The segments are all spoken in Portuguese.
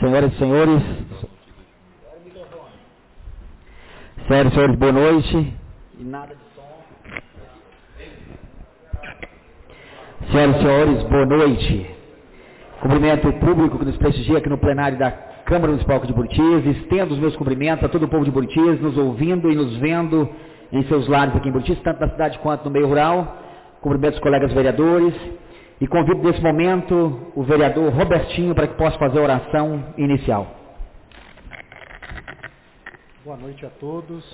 Senhoras e senhores, boa noite. E nada de som. Senhoras e senhores, boa noite. Cumprimento o público que nos prestigia aqui no plenário da Câmara Municipal de Buritis. Estendo os meus cumprimentos a todo o povo de Buritis, nos ouvindo e nos vendo em seus lares aqui em Buritis, tanto na cidade quanto no meio rural. Cumprimento os colegas vereadores. E convido nesse momento o vereador Robertinho para que possa fazer a oração inicial. Boa noite a todos.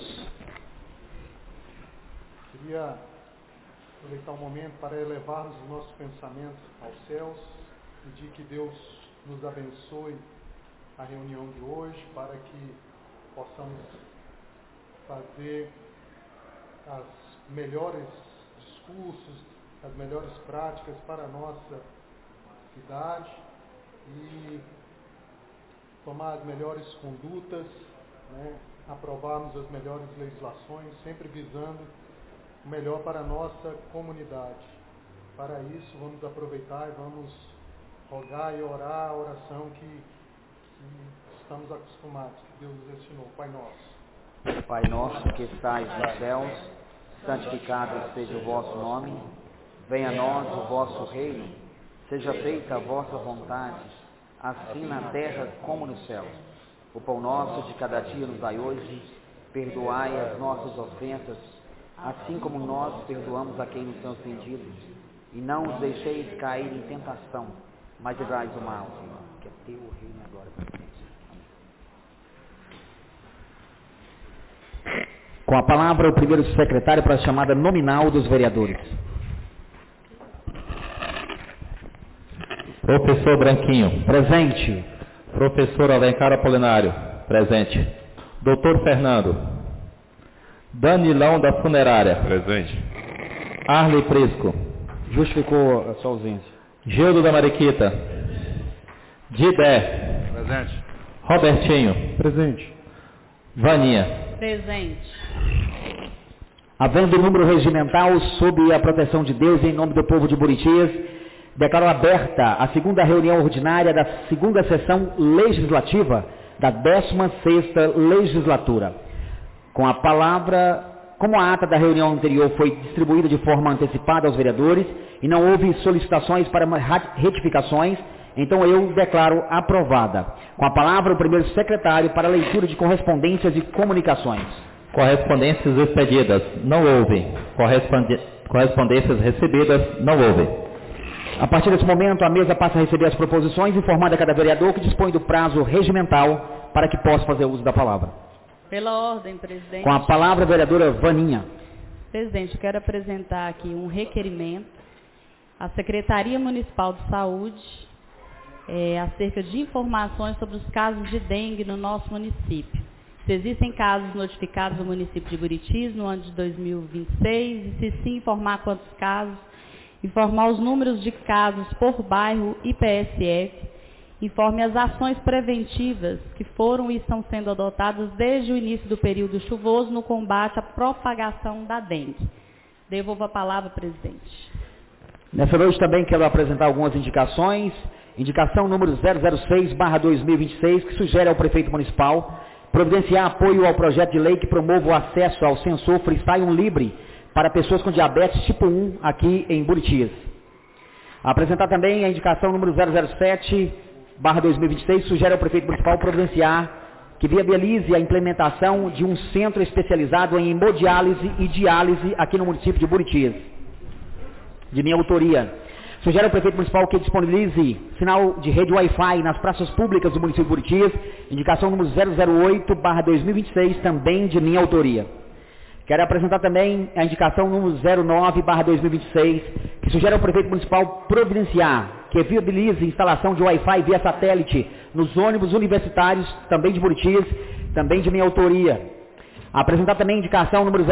Queria aproveitar um momento para elevarmos os nossos pensamentos aos céus, pedir que Deus nos abençoe a reunião de hoje, para que possamos fazer as melhores discursos, as melhores práticas para a nossa cidade e tomar as melhores condutas, aprovarmos as melhores legislações, sempre visando o melhor para a nossa comunidade. Para isso, vamos aproveitar e vamos rogar e orar a oração que estamos acostumados, que Deus nos ensinou. Pai nosso. Pai nosso que estais nos céus, santificado seja o vosso nome. Venha a nós o vosso reino, seja feita a vossa vontade, assim na terra como no céu. O pão nosso de cada dia nos dai hoje, perdoai as nossas ofensas, assim como nós perdoamos a quem nos tem ofendido. E não os deixeis cair em tentação, mas livrai do mal, Senhor, que é teu o reino agora e para sempre. Com a palavra, o primeiro secretário para a chamada nominal dos vereadores. Professor Branquinho. Presente. Professor Alencar Apolinário. Presente. Doutor Fernando. Danilão da Funerária. Presente. Arley Prisco. Justificou a sua ausência. Gildo da Mariquita. Didé. Presente. Robertinho. Presente. Vaninha. Presente. Havendo número regimental, sob a proteção de Deus, em nome do povo de Buritis, declaro aberta a segunda reunião ordinária da segunda sessão legislativa da 16ª legislatura. Com a palavra, como a ata da reunião anterior foi distribuída de forma antecipada aos vereadores e não houve solicitações para retificações, então eu declaro aprovada. Com a palavra, o primeiro secretário para a leitura de correspondências e comunicações. Correspondências expedidas, não houve. Correspondências recebidas, não houve. A partir desse momento, a mesa passa a receber as proposições, informando a cada vereador que dispõe do prazo regimental para que possa fazer uso da palavra. Pela ordem, presidente. Com a palavra, a vereadora Vaninha. Presidente, eu quero apresentar aqui um requerimento à Secretaria Municipal de Saúde acerca de informações sobre os casos de dengue no nosso município. Se existem casos notificados no município de Buritis no ano de 2026 e se sim, informar quantos casos, informar os números de casos por bairro e PSF, informe as ações preventivas que foram e estão sendo adotadas desde o início do período chuvoso no combate à propagação da dengue. Devolvo a palavra, presidente. Nessa noite também quero apresentar algumas indicações. Indicação número 006/2026, que sugere ao prefeito municipal providenciar apoio ao projeto de lei que promova o acesso ao sensor Freestyle Livre para pessoas com diabetes tipo 1 aqui em Buritis. Apresentar também a indicação número 007/2026, sugere ao prefeito municipal providenciar que viabilize a implementação de um centro especializado em hemodiálise e diálise aqui no município de Buritis, de minha autoria. Sugere ao prefeito municipal que disponibilize sinal de rede Wi-Fi nas praças públicas do município de Buritis, indicação número 008/2026, também de minha autoria. Quero apresentar também a indicação número 09/2026, que sugere ao prefeito municipal providenciar que viabilize instalação de Wi-Fi via satélite nos ônibus universitários, também de Buritis, também de minha autoria. Apresentar também a indicação número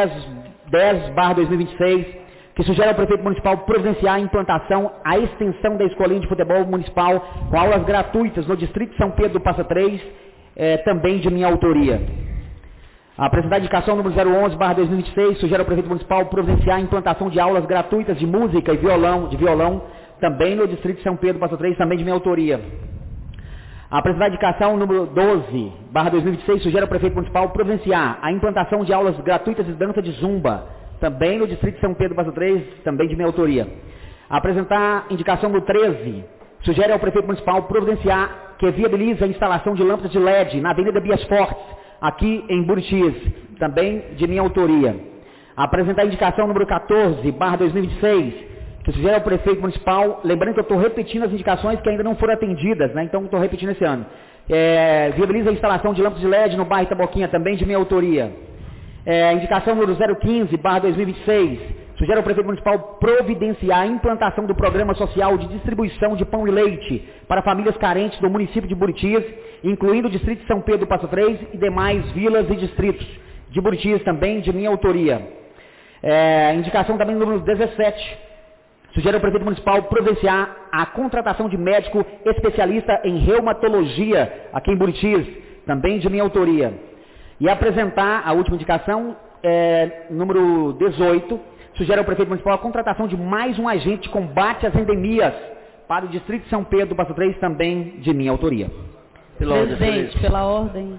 010/2026, que sugere ao prefeito municipal providenciar a implantação, a extensão da escolinha de futebol municipal com aulas gratuitas no distrito de São Pedro do Passa Três, também de minha autoria. Apresentar a indicação número 011/2026, sugere ao prefeito municipal providenciar a implantação de aulas gratuitas de música e violão, também no distrito de São Pedro do Passa Três, também de minha autoria. Apresentar a indicação número 12/2026, sugere ao prefeito municipal providenciar a implantação de aulas gratuitas de dança de zumba, também no distrito de São Pedro Passo 3, também de minha autoria. Apresentar a indicação número 13, sugere ao prefeito municipal providenciar que viabilize a instalação de lâmpadas de LED na Avenida Bias Fortes, aqui em Buritis, também de minha autoria. Apresentar a indicação número 14/2026, que sugere ao prefeito municipal, lembrando que eu estou repetindo as indicações que ainda não foram atendidas, né? Então estou repetindo esse ano. Viabiliza a instalação de lâmpadas de LED no bairro Itaboquinha, também de minha autoria. Indicação número 015/2026, sugere ao prefeito municipal providenciar a implantação do programa social de distribuição de pão e leite para famílias carentes do município de Buritis, incluindo o distrito de São Pedro Passo 3 e demais vilas e distritos de Buritis, também de minha autoria. Indicação também número 17, sugere ao prefeito municipal providenciar a contratação de médico especialista em reumatologia aqui em Buritis, também de minha autoria. E apresentar a última indicação, número 18, sugere ao prefeito municipal a contratação de mais um agente de combate às endemias para o distrito de São Pedro Passo 3, também de minha autoria. Presidente, pela ordem.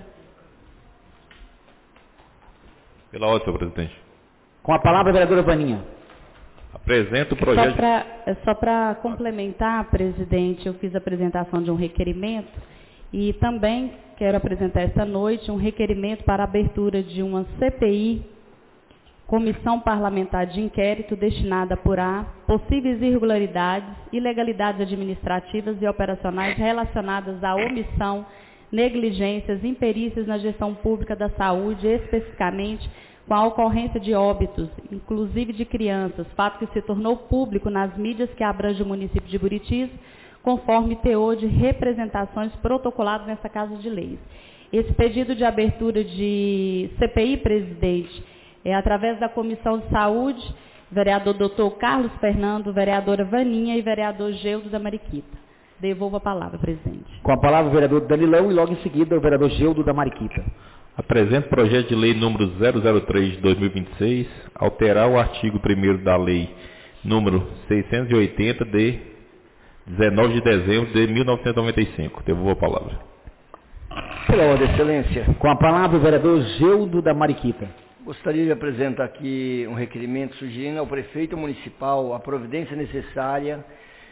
Pela ordem, senhor presidente. Com a palavra, a vereadora Vaninha. Apresento o projeto... Só para complementar, presidente, eu fiz a apresentação de um requerimento e também quero apresentar esta noite um requerimento para a abertura de uma CPI, Comissão Parlamentar de Inquérito, destinada a apurar possíveis irregularidades, ilegalidades administrativas e operacionais relacionadas à omissão, negligências, imperícias na gestão pública da saúde, especificamente com a ocorrência de óbitos, inclusive de crianças, fato que se tornou público nas mídias que abrange o município de Buritis, conforme teor de representações protocoladas nessa Casa de Leis. Esse pedido de abertura de CPI, presidente, é através da Comissão de Saúde, vereador Dr. Carlos Fernando, vereadora Vaninha e vereador Geudo da Mariquita. Devolvo a palavra, presidente. Com a palavra o vereador Danilão e logo em seguida o vereador Geudo da Mariquita. Apresento o projeto de lei número 003 de 2026, alterar o artigo 1º da lei número 680 de 19 de dezembro de 1995. Devolvo a palavra. Pela ordem, excelência. Com a palavra o vereador Geudo da Mariquita. Gostaria de apresentar aqui um requerimento sugerindo ao prefeito municipal a providência necessária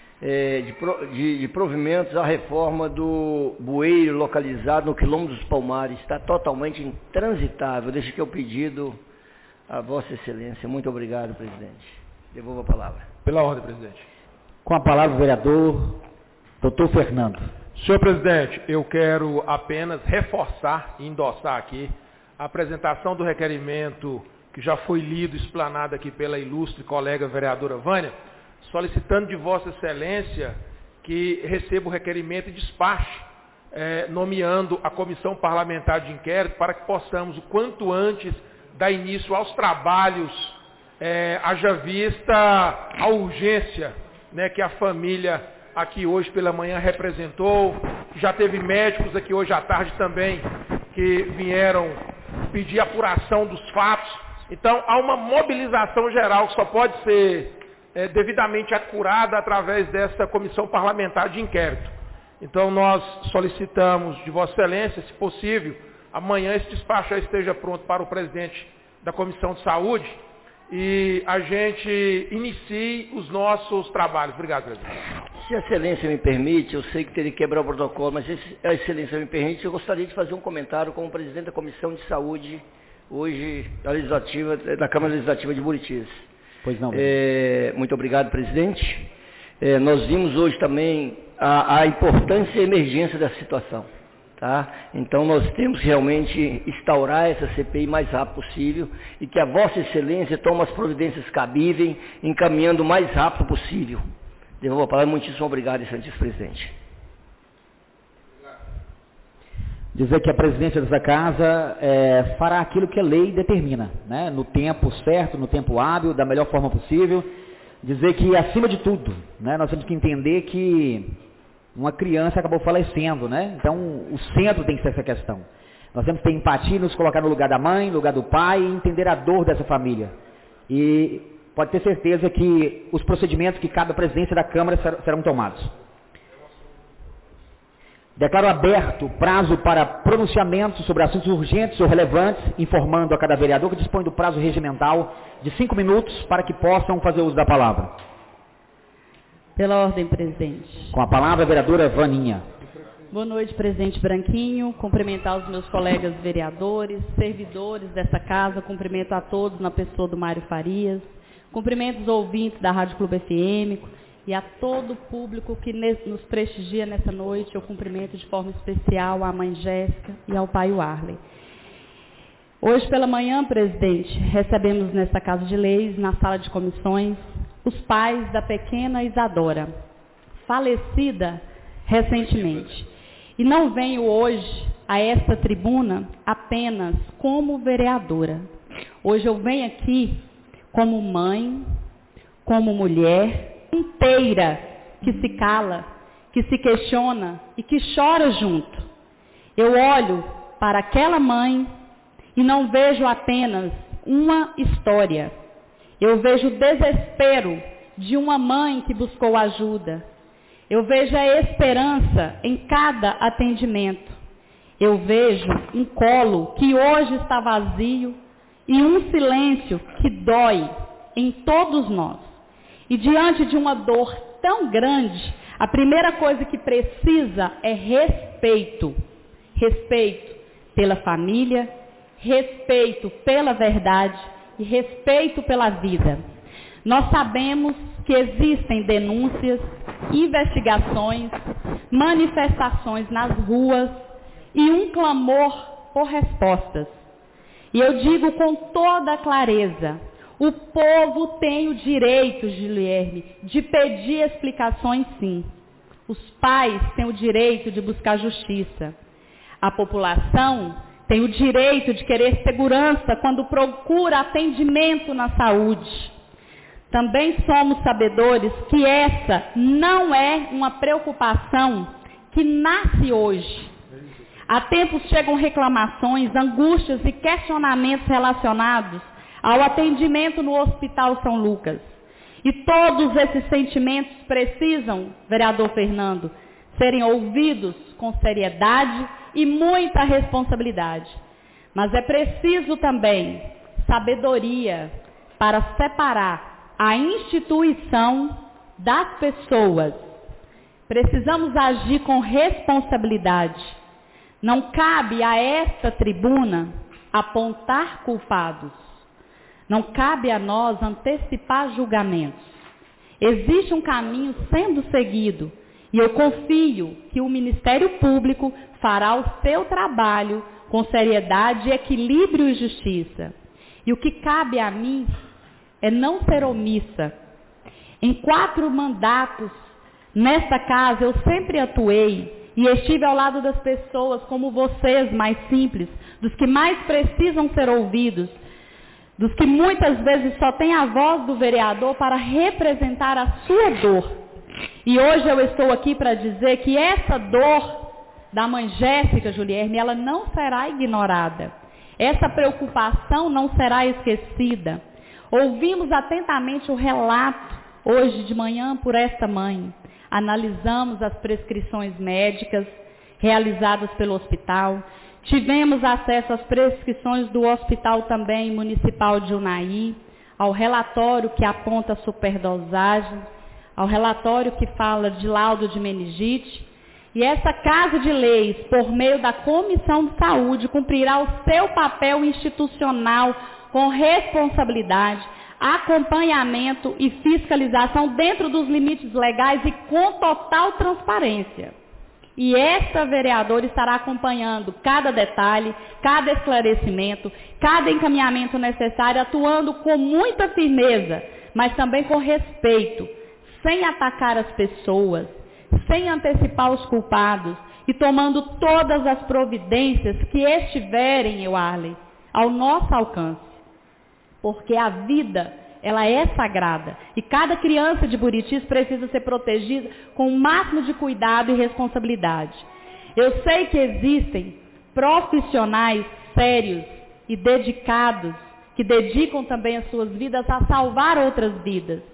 de provimentos à reforma do bueiro localizado no quilômetro dos Palmares. Está totalmente intransitável. Deixo aqui o pedido a Vossa Excelência. Muito obrigado, presidente. Devolvo a palavra. Pela ordem, presidente. Com a palavra o vereador Dr. Fernando. Senhor presidente, eu quero apenas reforçar e endossar aqui a apresentação do requerimento que já foi lido e explanado aqui pela ilustre colega vereadora Vânia, solicitando de Vossa Excelência que receba o requerimento e despache, nomeando a Comissão Parlamentar de Inquérito para que possamos, o quanto antes, dar início aos trabalhos, haja vista a urgência, né, que a família aqui hoje pela manhã representou. Já teve médicos aqui hoje à tarde também que vieram pedir apuração dos fatos. Então, há uma mobilização geral que só pode ser devidamente acurada através dessa comissão parlamentar de inquérito. Então, nós solicitamos de Vossa Excelência, se possível, amanhã esse despacho já esteja pronto para o presidente da Comissão de Saúde e a gente inicie os nossos trabalhos. Obrigado, presidente. Se a Excelência me permite, eu sei que teria que quebrar o protocolo, mas se a Excelência me permite, eu gostaria de fazer um comentário como presidente da Comissão de Saúde, hoje, da Câmara Legislativa de Buritis. Pois não. Muito obrigado, presidente. Nós vimos hoje também a importância e a emergência dessa situação. Tá? Então nós temos que realmente instaurar essa CPI o mais rápido possível e que a Vossa Excelência tome as providências cabíveis, encaminhando o mais rápido possível. Devolvo a palavra. Muitíssimo obrigado, excelentíssimo presidente. Dizer que a presidência dessa casa fará aquilo que a lei determina, né? No tempo certo, no tempo hábil, da melhor forma possível. Dizer que, acima de tudo, né, nós temos que entender que uma criança acabou falecendo, né? Então, o centro tem que ser essa questão. Nós temos que ter empatia, nos colocar no lugar da mãe, no lugar do pai e entender a dor dessa família. E pode ter certeza que os procedimentos que cabe à presidência da Câmara serão tomados. Declaro aberto o prazo para pronunciamento sobre assuntos urgentes ou relevantes, informando a cada vereador que dispõe do prazo regimental de 5 minutos para que possam fazer uso da palavra. Pela ordem, presidente. Com a palavra, a vereadora Vaninha. Boa noite, presidente Branquinho. Cumprimentar os meus colegas vereadores, servidores dessa casa. Cumprimento a todos na pessoa do Mário Farias. Cumprimento os ouvintes da Rádio Clube FM e a todo o público que nos prestigia nessa noite. Eu cumprimento de forma especial a mãe Jéssica e ao pai Warley. Hoje pela manhã, presidente, recebemos nesta Casa de Leis, na sala de comissões, os pais da pequena Isadora, falecida recentemente. E não venho hoje a esta tribuna apenas como vereadora. Hoje eu venho aqui como mãe, como mulher inteira que se cala, que se questiona e que chora junto. Eu olho para aquela mãe e não vejo apenas uma história. Eu vejo o desespero de uma mãe que buscou ajuda. Eu vejo a esperança em cada atendimento. Eu vejo um colo que hoje está vazio e um silêncio que dói em todos nós. E diante de uma dor tão grande, a primeira coisa que precisa é respeito. Respeito pela família, respeito pela verdade e respeito pela vida. Nós sabemos que existem denúncias, investigações, manifestações nas ruas e um clamor por respostas. E eu digo com toda clareza, o povo tem o direito, Guilherme, de pedir explicações, sim. Os pais têm o direito de buscar justiça. A população tem o direito de querer segurança quando procura atendimento na saúde. Também somos sabedores que essa não é uma preocupação que nasce hoje. Há tempos chegam reclamações, angústias e questionamentos relacionados ao atendimento no Hospital São Lucas. E todos esses sentimentos precisam, vereador Fernando, serem ouvidos com seriedade e muita responsabilidade. Mas é preciso também sabedoria para separar a instituição das pessoas. Precisamos agir com responsabilidade. Não cabe a esta tribuna apontar culpados. Não cabe a nós antecipar julgamentos. Existe um caminho sendo seguido e eu confio que o Ministério Público fará o seu trabalho com seriedade, equilíbrio e justiça. E o que cabe a mim é não ser omissa. Em 4 mandatos nesta casa eu sempre atuei e estive ao lado das pessoas como vocês, mais simples, dos que mais precisam ser ouvidos, dos que muitas vezes só têm a voz do vereador para representar a sua dor. E hoje eu estou aqui para dizer que essa dor da mãe Jéssica, Guilherme, ela não será ignorada. Essa preocupação não será esquecida. Ouvimos atentamente o relato hoje de manhã por esta mãe. Analisamos as prescrições médicas realizadas pelo hospital. Tivemos acesso às prescrições do hospital também municipal de Unai, ao relatório que aponta superdosagem, ao relatório que fala de laudo de meningite. E essa Casa de Leis, por meio da Comissão de Saúde, cumprirá o seu papel institucional com responsabilidade, acompanhamento e fiscalização dentro dos limites legais e com total transparência. E esta vereadora estará acompanhando cada detalhe, cada esclarecimento, cada encaminhamento necessário, atuando com muita firmeza, mas também com respeito, sem atacar as pessoas, sem antecipar os culpados e tomando todas as providências que estiverem, Warley, ao nosso alcance. Porque a vida, ela é sagrada. E cada criança de Buritis precisa ser protegida com o máximo de cuidado e responsabilidade. Eu sei que existem profissionais sérios e dedicados, que dedicam também as suas vidas a salvar outras vidas.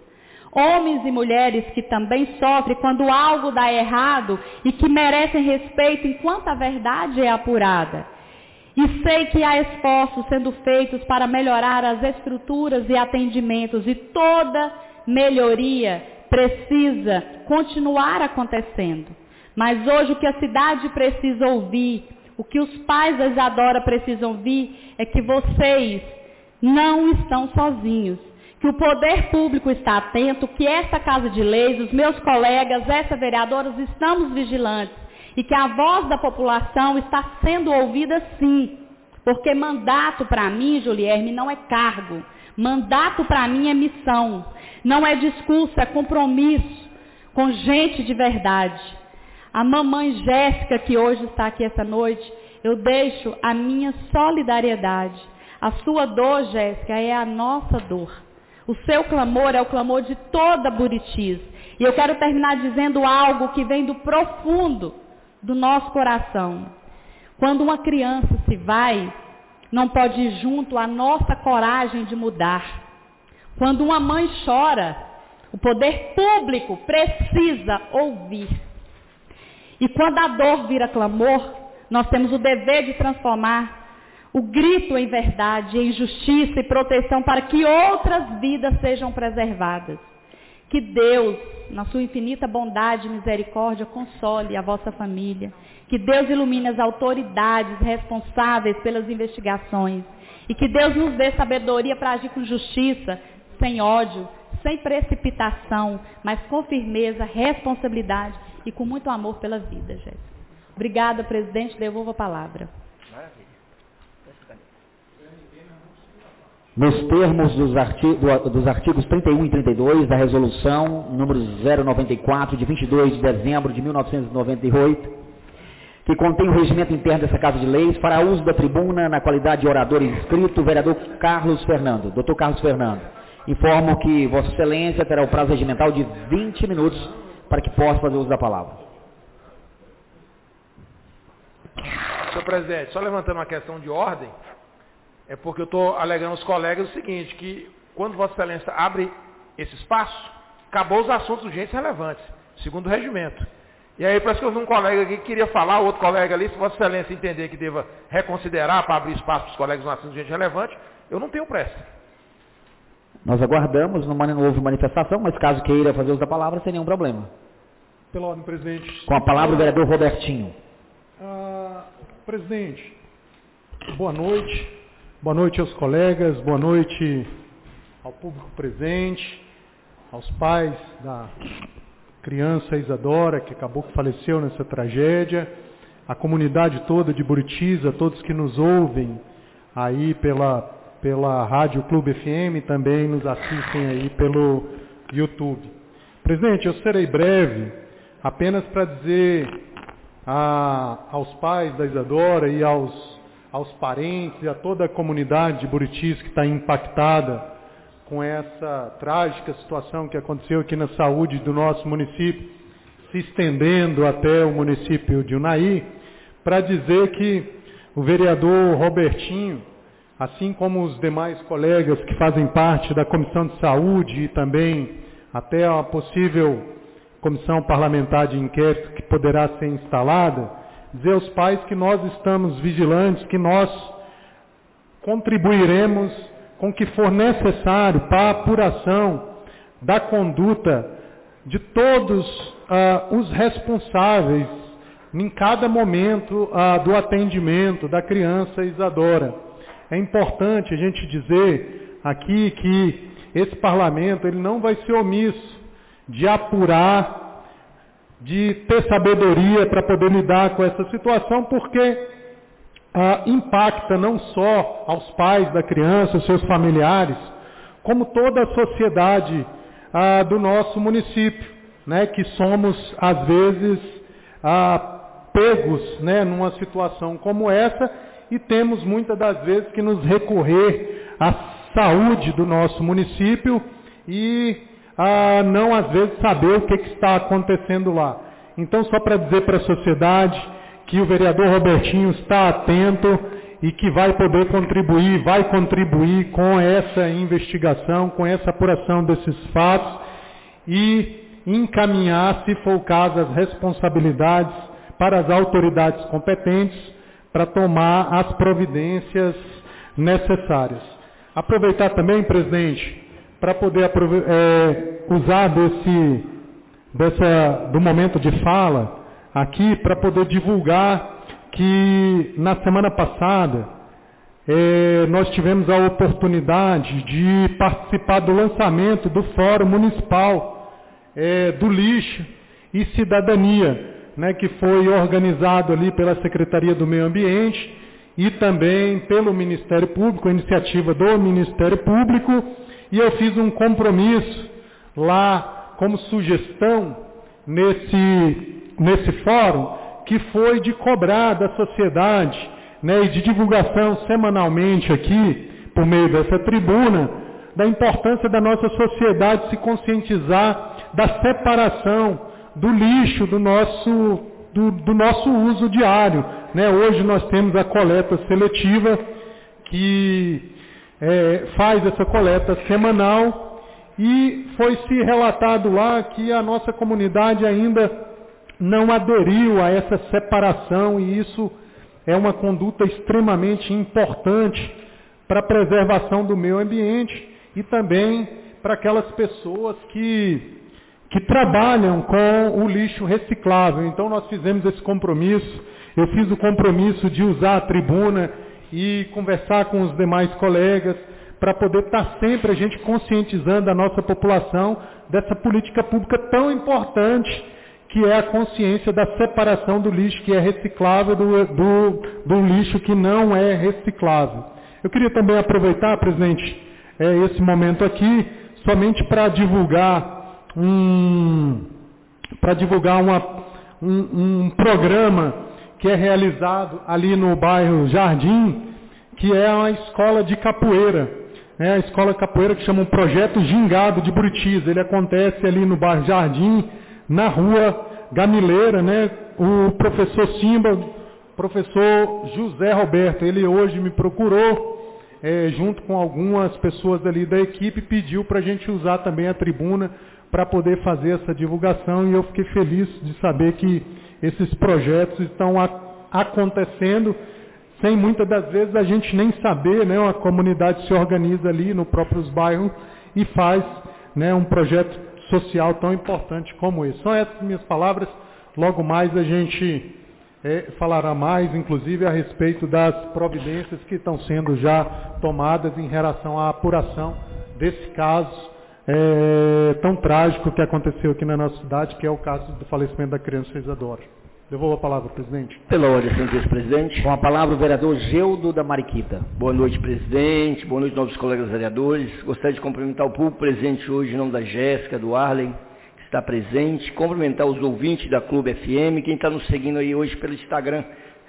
Homens e mulheres que também sofrem quando algo dá errado e que merecem respeito enquanto a verdade é apurada. E sei que há esforços sendo feitos para melhorar as estruturas e atendimentos, e toda melhoria precisa continuar acontecendo. Mas hoje o que a cidade precisa ouvir, o que os pais da Isadora precisam ouvir, é que vocês não estão sozinhos, que o poder público está atento, que esta Casa de Leis, os meus colegas, essa vereadora, estamos vigilantes, e que a voz da população está sendo ouvida sim, porque mandato para mim, Julierme, não é cargo, mandato para mim é missão, não é discurso, é compromisso com gente de verdade. A mamãe Jéssica, que hoje está aqui essa noite, eu deixo a minha solidariedade. A sua dor, Jéssica, é a nossa dor. O seu clamor é o clamor de toda Buritis. E eu quero terminar dizendo algo que vem do profundo do nosso coração. Quando uma criança se vai, não pode ir junto a nossa coragem de mudar. Quando uma mãe chora, o poder público precisa ouvir. E quando a dor vira clamor, nós temos o dever de transformar o grito em verdade, em justiça e proteção para que outras vidas sejam preservadas. Que Deus, na sua infinita bondade e misericórdia, console a vossa família. Que Deus ilumine as autoridades responsáveis pelas investigações. E que Deus nos dê sabedoria para agir com justiça, sem ódio, sem precipitação, mas com firmeza, responsabilidade e com muito amor pela vida, Jéssica. Obrigada, presidente. Devolvo a palavra. Nos termos dos artigos 31 e 32 da resolução número 094, de 22 de dezembro de 1998, que contém o regimento interno dessa Casa de Leis, fará uso da tribuna na qualidade de orador inscrito, o vereador Carlos Fernando. Doutor Carlos Fernando, informo que Vossa Excelência terá o prazo regimental de 20 minutos para que possa fazer uso da palavra. Senhor presidente, só levantando uma questão de ordem, é porque eu estou alegando aos colegas o seguinte, que quando Vossa Excelência abre esse espaço, acabou os assuntos urgentes relevantes, segundo o regimento. E aí parece que eu vi um colega aqui que queria falar, outro colega ali, se Vossa Excelência entender que deva reconsiderar para abrir espaço para os colegas no assunto urgente relevante, eu não tenho pressa. Nós aguardamos, não houve manifestação, mas caso queira fazer uso da palavra, sem nenhum problema. Pela ordem, presidente. Com a palavra o vereador Robertinho. Presidente, boa noite. Boa noite aos colegas, boa noite ao público presente, aos pais da criança Isadora, que acabou que faleceu nessa tragédia, a comunidade toda de Buritis, a todos que nos ouvem aí pela Rádio Clube FM, também nos assistem aí pelo YouTube. Presidente, eu serei breve, apenas para dizer aos pais da Isadora e aos parentes e a toda a comunidade de Buritis que está impactada com essa trágica situação que aconteceu aqui na saúde do nosso município, se estendendo até o município de Unai, para dizer que o vereador Robertinho, assim como os demais colegas que fazem parte da Comissão de Saúde e também até a possível Comissão Parlamentar de Inquérito que poderá ser instalada, dizer aos pais que nós estamos vigilantes, que nós contribuiremos com o que for necessário para a apuração da conduta de todos os responsáveis em cada momento do atendimento da criança Isadora. É importante a gente dizer aqui que esse parlamento ele não vai ser omisso de apurar, de ter sabedoria para poder lidar com essa situação, porque impacta não só aos pais da criança, os seus familiares, como toda a sociedade do nosso município, né, que somos, às vezes, pegos, né, numa situação como essa, e temos muitas das vezes que nos recorrer à saúde do nosso município e não às vezes saber o que está acontecendo lá. Então, só para dizer para a sociedade que o vereador Robertinho está atento e que vai poder contribuir, vai contribuir com essa investigação, com essa apuração desses fatos, e encaminhar, se for o caso, as responsabilidades para as autoridades competentes para tomar as providências necessárias. Aproveitar também, presidente, para poder usar do momento de fala aqui para poder divulgar que na semana passada nós tivemos a oportunidade de participar do lançamento do Fórum Municipal do Lixo e Cidadania, né, que foi organizado ali pela Secretaria do Meio Ambiente e também pelo Ministério Público, a iniciativa do Ministério Público, e eu fiz um compromisso lá como sugestão nesse fórum, que foi de cobrar da sociedade, né, e de divulgação semanalmente aqui, por meio dessa tribuna, da importância da nossa sociedade se conscientizar da separação do lixo do nosso uso diário, né? Hoje nós temos a coleta seletiva, que faz essa coleta semanal, e foi-se relatado lá que a nossa comunidade ainda não aderiu a essa separação, e isso é uma conduta extremamente importante para a preservação do meio ambiente e também para aquelas pessoas que trabalham com o lixo reciclável. Então nós fizemos esse compromisso, eu fiz o compromisso de usar a tribuna e conversar com os demais colegas para poder estar sempre a gente conscientizando a nossa população dessa política pública tão importante, que é a consciência da separação do lixo que é reciclável do lixo que não é reciclável. Eu queria também aproveitar, presidente, esse momento aqui, somente para divulgar um programa que é realizado ali no bairro Jardim, que é uma escola de capoeira, né? A escola de capoeira que chama um Projeto Gingado de Buritis. Ele acontece ali no bairro Jardim, na rua Gamileira, né? O professor Simba, professor José Roberto, ele hoje me procurou, junto com algumas pessoas ali da equipe, pediu para a gente usar também a tribuna para poder fazer essa divulgação, e eu fiquei feliz de saber que esses projetos estão acontecendo sem muitas das vezes a gente nem saber, né? A comunidade se organiza ali no próprios bairros e faz, né, um projeto social tão importante como esse. São essas minhas palavras. Logo mais a gente falará mais, inclusive, a respeito das providências que estão sendo já tomadas em relação à apuração desse caso tão trágico que aconteceu aqui na nossa cidade, que é o caso do falecimento da criança Isadora. Devolvo a palavra, presidente. Pela ordem, senhor vice-presidente. Com a palavra o vereador Geudo da Mariquita. Boa noite, presidente. Boa noite, novos colegas vereadores. Gostaria de cumprimentar o público presente hoje em nome da Jéssica, do Arlen, que está presente. Cumprimentar os ouvintes da Clube FM, quem está nos seguindo aí hoje pelo Instagram.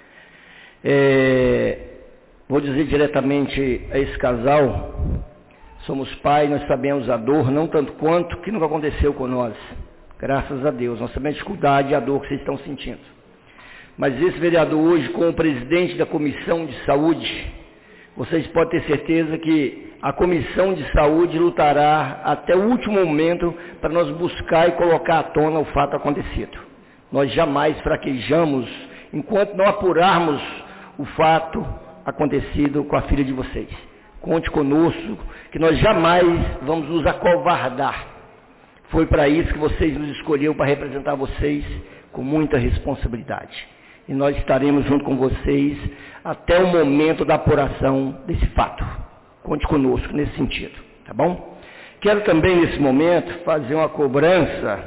Vou dizer diretamente a esse casal: somos pais, nós sabemos a dor, não tanto quanto que nunca aconteceu com nós. Graças a Deus, nós sabemos a dificuldade e a dor que vocês estão sentindo. Mas esse vereador hoje, como presidente da Comissão de Saúde, vocês podem ter certeza que a Comissão de Saúde lutará até o último momento para nós buscar e colocar à tona o fato acontecido. Nós jamais fraquejamos enquanto não apurarmos o fato acontecido com a filha de vocês. Conte conosco, que nós jamais vamos nos acovardar. Foi para isso que vocês nos escolheram, para representar vocês com muita responsabilidade. E nós estaremos junto com vocês até o momento da apuração desse fato. Conte conosco nesse sentido, tá bom? Quero também, nesse momento, fazer uma cobrança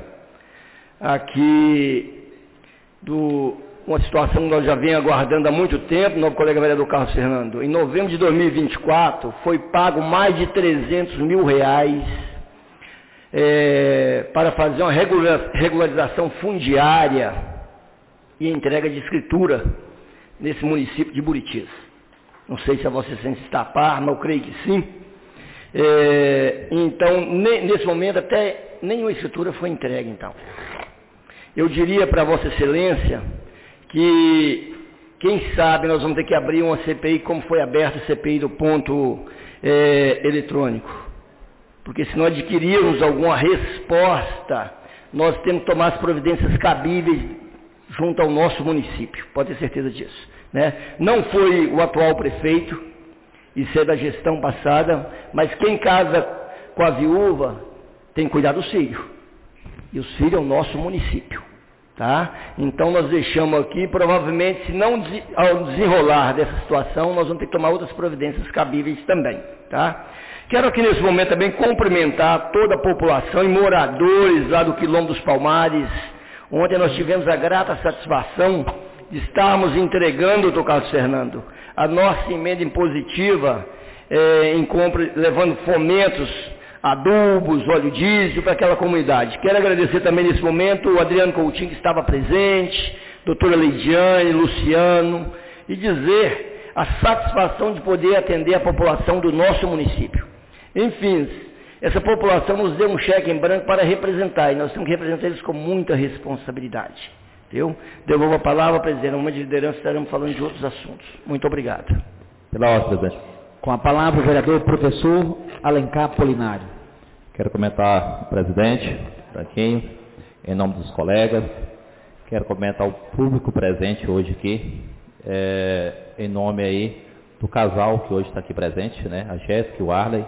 aqui uma situação que nós já vem aguardando há muito tempo, nosso colega vereador Carlos Fernando. Em novembro de 2024, foi pago mais de R$300 mil para fazer uma regularização fundiária e entrega de escritura nesse município de Buritis. Não sei se a Vossa Excelência está a par, mas eu creio que sim. Então, nesse momento, até nenhuma escritura foi entregue, então. Eu diria para Vossa Excelência que, quem sabe, nós vamos ter que abrir uma CPI, como foi aberta a CPI do ponto eletrônico. porque se não adquirirmos alguma resposta, nós temos que tomar as providências cabíveis junto ao nosso município, pode ter certeza disso, né? Não foi o atual prefeito, isso é da gestão passada, mas quem casa com a viúva tem que cuidar dos filhos, e os filhos é o nosso município, tá? Então nós deixamos aqui, provavelmente, se não ao desenrolar dessa situação, nós vamos ter que tomar outras providências cabíveis também, tá? Quero aqui nesse momento também cumprimentar toda a população e moradores lá do Quilombo dos Palmares. Ontem nós tivemos a grata satisfação de estarmos entregando, doutor Carlos Fernando, a nossa emenda impositiva, levando fomentos, adubos, óleo diesel para aquela comunidade. Quero agradecer também nesse momento o Adriano Coutinho, que estava presente, doutora Leidiane, Luciano, e dizer a satisfação de poder atender a população do nosso município. Enfim, essa população nos deu um cheque em branco para representar, e nós temos que representar eles com muita responsabilidade. Viu? Devolvo a palavra, presidente. No momento de liderança estaremos falando de outros assuntos. Muito obrigado. Pela ordem, presidente. Com a palavra o vereador professor Alencar Polinário. Quero comentar, presidente, Branquinho, em nome dos colegas. Quero comentar o público presente hoje aqui, em nome aí do casal que hoje está aqui presente, né? A Jéssica e o Arley.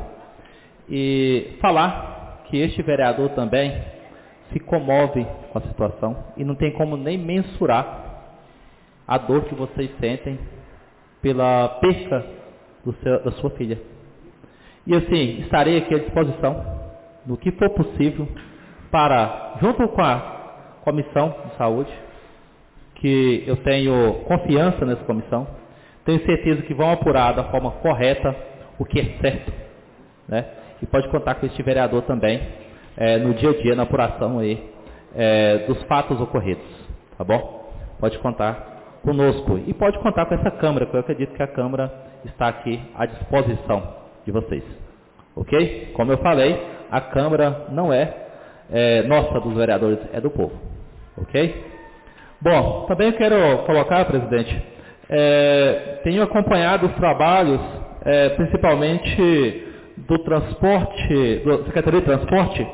E falar que este vereador também se comove com a situação e não tem como nem mensurar a dor que vocês sentem pela perca da sua filha. E assim, estarei aqui à disposição, no que for possível, para, junto com a Comissão de Saúde, que eu tenho confiança nessa comissão, tenho certeza que vão apurar da forma correta o que é certo, né? E pode contar com este vereador também, no dia a dia, na apuração aí, dos fatos ocorridos, tá bom? Pode contar conosco e pode contar com essa Câmara, que eu acredito que a Câmara está aqui à disposição de vocês, ok? Como eu falei, a Câmara não é nossa, dos vereadores, é do povo, ok? Bom, também quero colocar, presidente, tenho acompanhado os trabalhos, principalmente do transporte, da Secretaria de Transporte,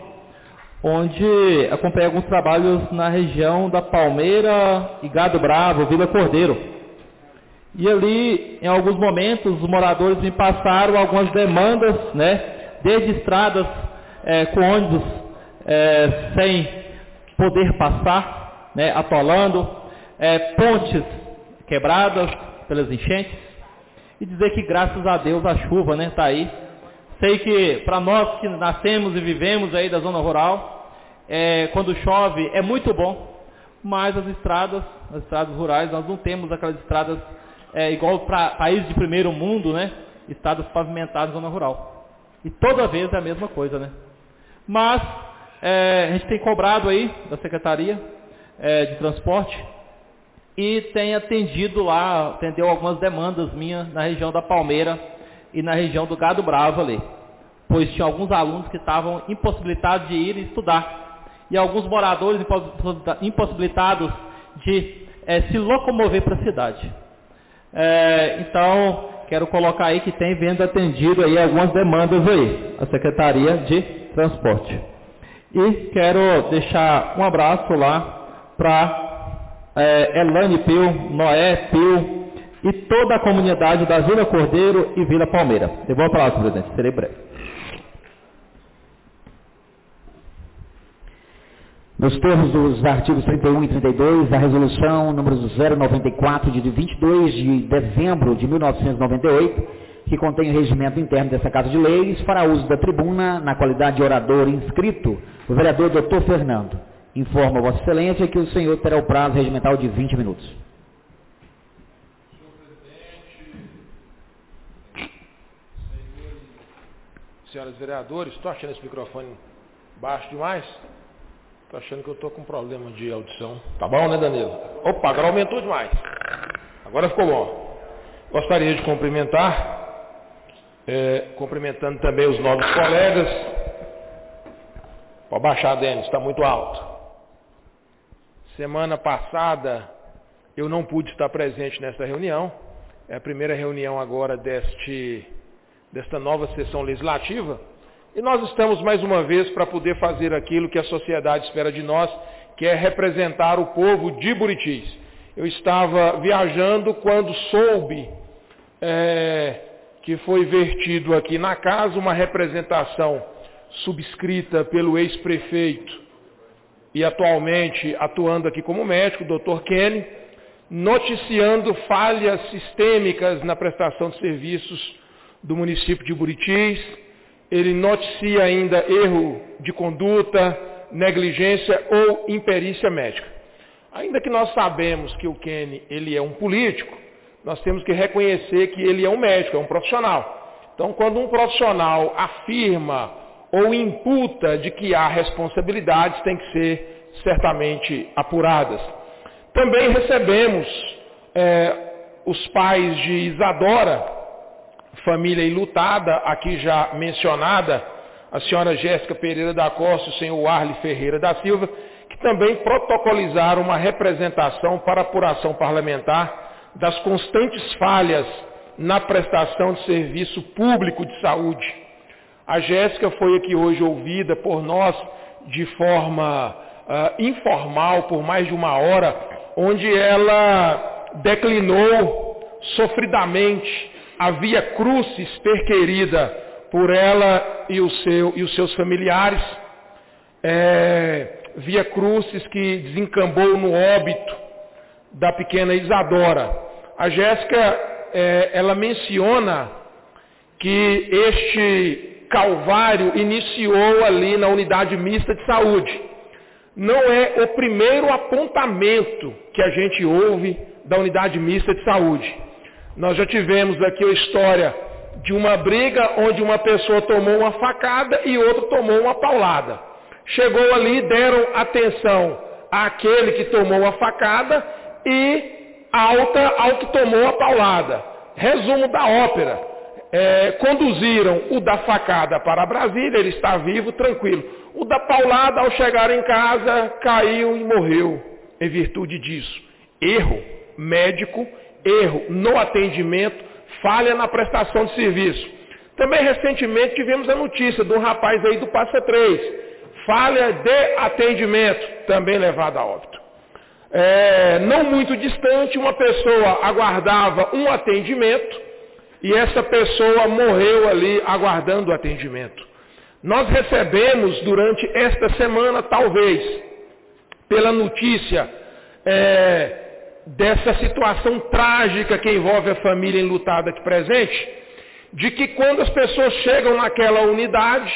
onde acompanhei alguns trabalhos na região da Palmeira e Gado Bravo, Vila Cordeiro. E ali, em alguns momentos, os moradores me passaram algumas demandas, né, desde estradas com ônibus sem poder passar, né, atolando, pontes quebradas pelas enchentes, e dizer que graças a Deus a chuva, né, está aí. Sei que para nós que nascemos e vivemos aí da zona rural, quando chove é muito bom, mas as estradas rurais, nós não temos aquelas estradas igual para países de primeiro mundo, né? Estradas pavimentadas na zona rural. E toda vez é a mesma coisa, né? Mas a gente tem cobrado aí da Secretaria de Transporte e tem atendeu algumas demandas minhas na região da Palmeira e na região do Gado Bravo ali, pois tinha alguns alunos que estavam impossibilitados de ir estudar, e alguns moradores impossibilitados de se locomover para a cidade. Então, quero colocar aí que tem vendo atendido aí algumas demandas aí, a Secretaria de Transporte. E quero deixar um abraço lá para Elane Pio, Noé Pio, e toda a comunidade da Vila Cordeiro e Vila Palmeira. Devolvo a palavra, presidente, serei breve. Nos termos dos artigos 31 e 32 da resolução número 094 de 22 de dezembro de 1998, que contém o regimento interno dessa Casa de Leis, fará uso da tribuna na qualidade de orador inscrito, o vereador Dr. Fernando. Informa a Vossa Excelência que o senhor terá o prazo regimental de 20 minutos. Senhoras e vereadores, estou achando esse microfone baixo demais? Estou achando que eu estou com problema de audição. Tá bom, né, Danilo? Opa, agora aumentou demais. Agora ficou bom. Gostaria de cumprimentar, cumprimentando também os novos colegas. Pode baixar, Denis, está muito alto. Semana passada eu não pude estar presente nesta reunião. É a primeira reunião agora desta nova sessão legislativa, E nós estamos mais uma vez para poder fazer aquilo que a sociedade espera de nós, que é representar o povo de Buritis. Eu estava viajando quando soube que foi vertido aqui na casa uma representação subscrita pelo ex-prefeito e atualmente atuando aqui como médico, o Dr. Kenny, noticiando falhas sistêmicas na prestação de serviços do município de Buritis. Ele noticia ainda erro de conduta, negligência ou imperícia médica. Ainda que nós sabemos que o Kenny ele é um político, nós temos que reconhecer que ele é um médico, é um profissional. Então, quando um profissional afirma ou imputa de que há responsabilidades, tem que ser certamente apuradas. Também recebemos os pais de Isadora, família enlutada, aqui já mencionada, a senhora Jéssica Pereira da Costa e o senhor Arli Ferreira da Silva, que também protocolizaram uma representação para apuração parlamentar das constantes falhas na prestação de serviço público de saúde. A Jéssica foi aqui hoje ouvida por nós de forma informal, por mais de uma hora, onde ela declinou sofridamente a via crucis perquerida por ela e os seus familiares, via crucis que desencambou no óbito da pequena Isadora. A Jéssica, ela menciona que este calvário iniciou ali na unidade mista de saúde. Não é o primeiro apontamento que a gente ouve da unidade mista de saúde. Nós já tivemos aqui a história de uma briga onde uma pessoa tomou uma facada e outro tomou uma paulada. Chegou ali, deram atenção àquele que tomou a facada e alta ao que tomou a paulada. Resumo da ópera. Conduziram o da facada para Brasília, ele está vivo, tranquilo. O da paulada, ao chegar em casa, caiu e morreu em virtude disso. Erro médico, erro no atendimento, falha na prestação de serviço. Também recentemente tivemos a notícia de um rapaz aí do Passa 3, falha de atendimento, também levado a óbito. Não muito distante, uma pessoa aguardava um atendimento e essa pessoa morreu ali aguardando o atendimento. Nós recebemos durante esta semana, talvez, pela notícia dessa situação trágica que envolve a família enlutada aqui presente, de que quando as pessoas chegam naquela unidade,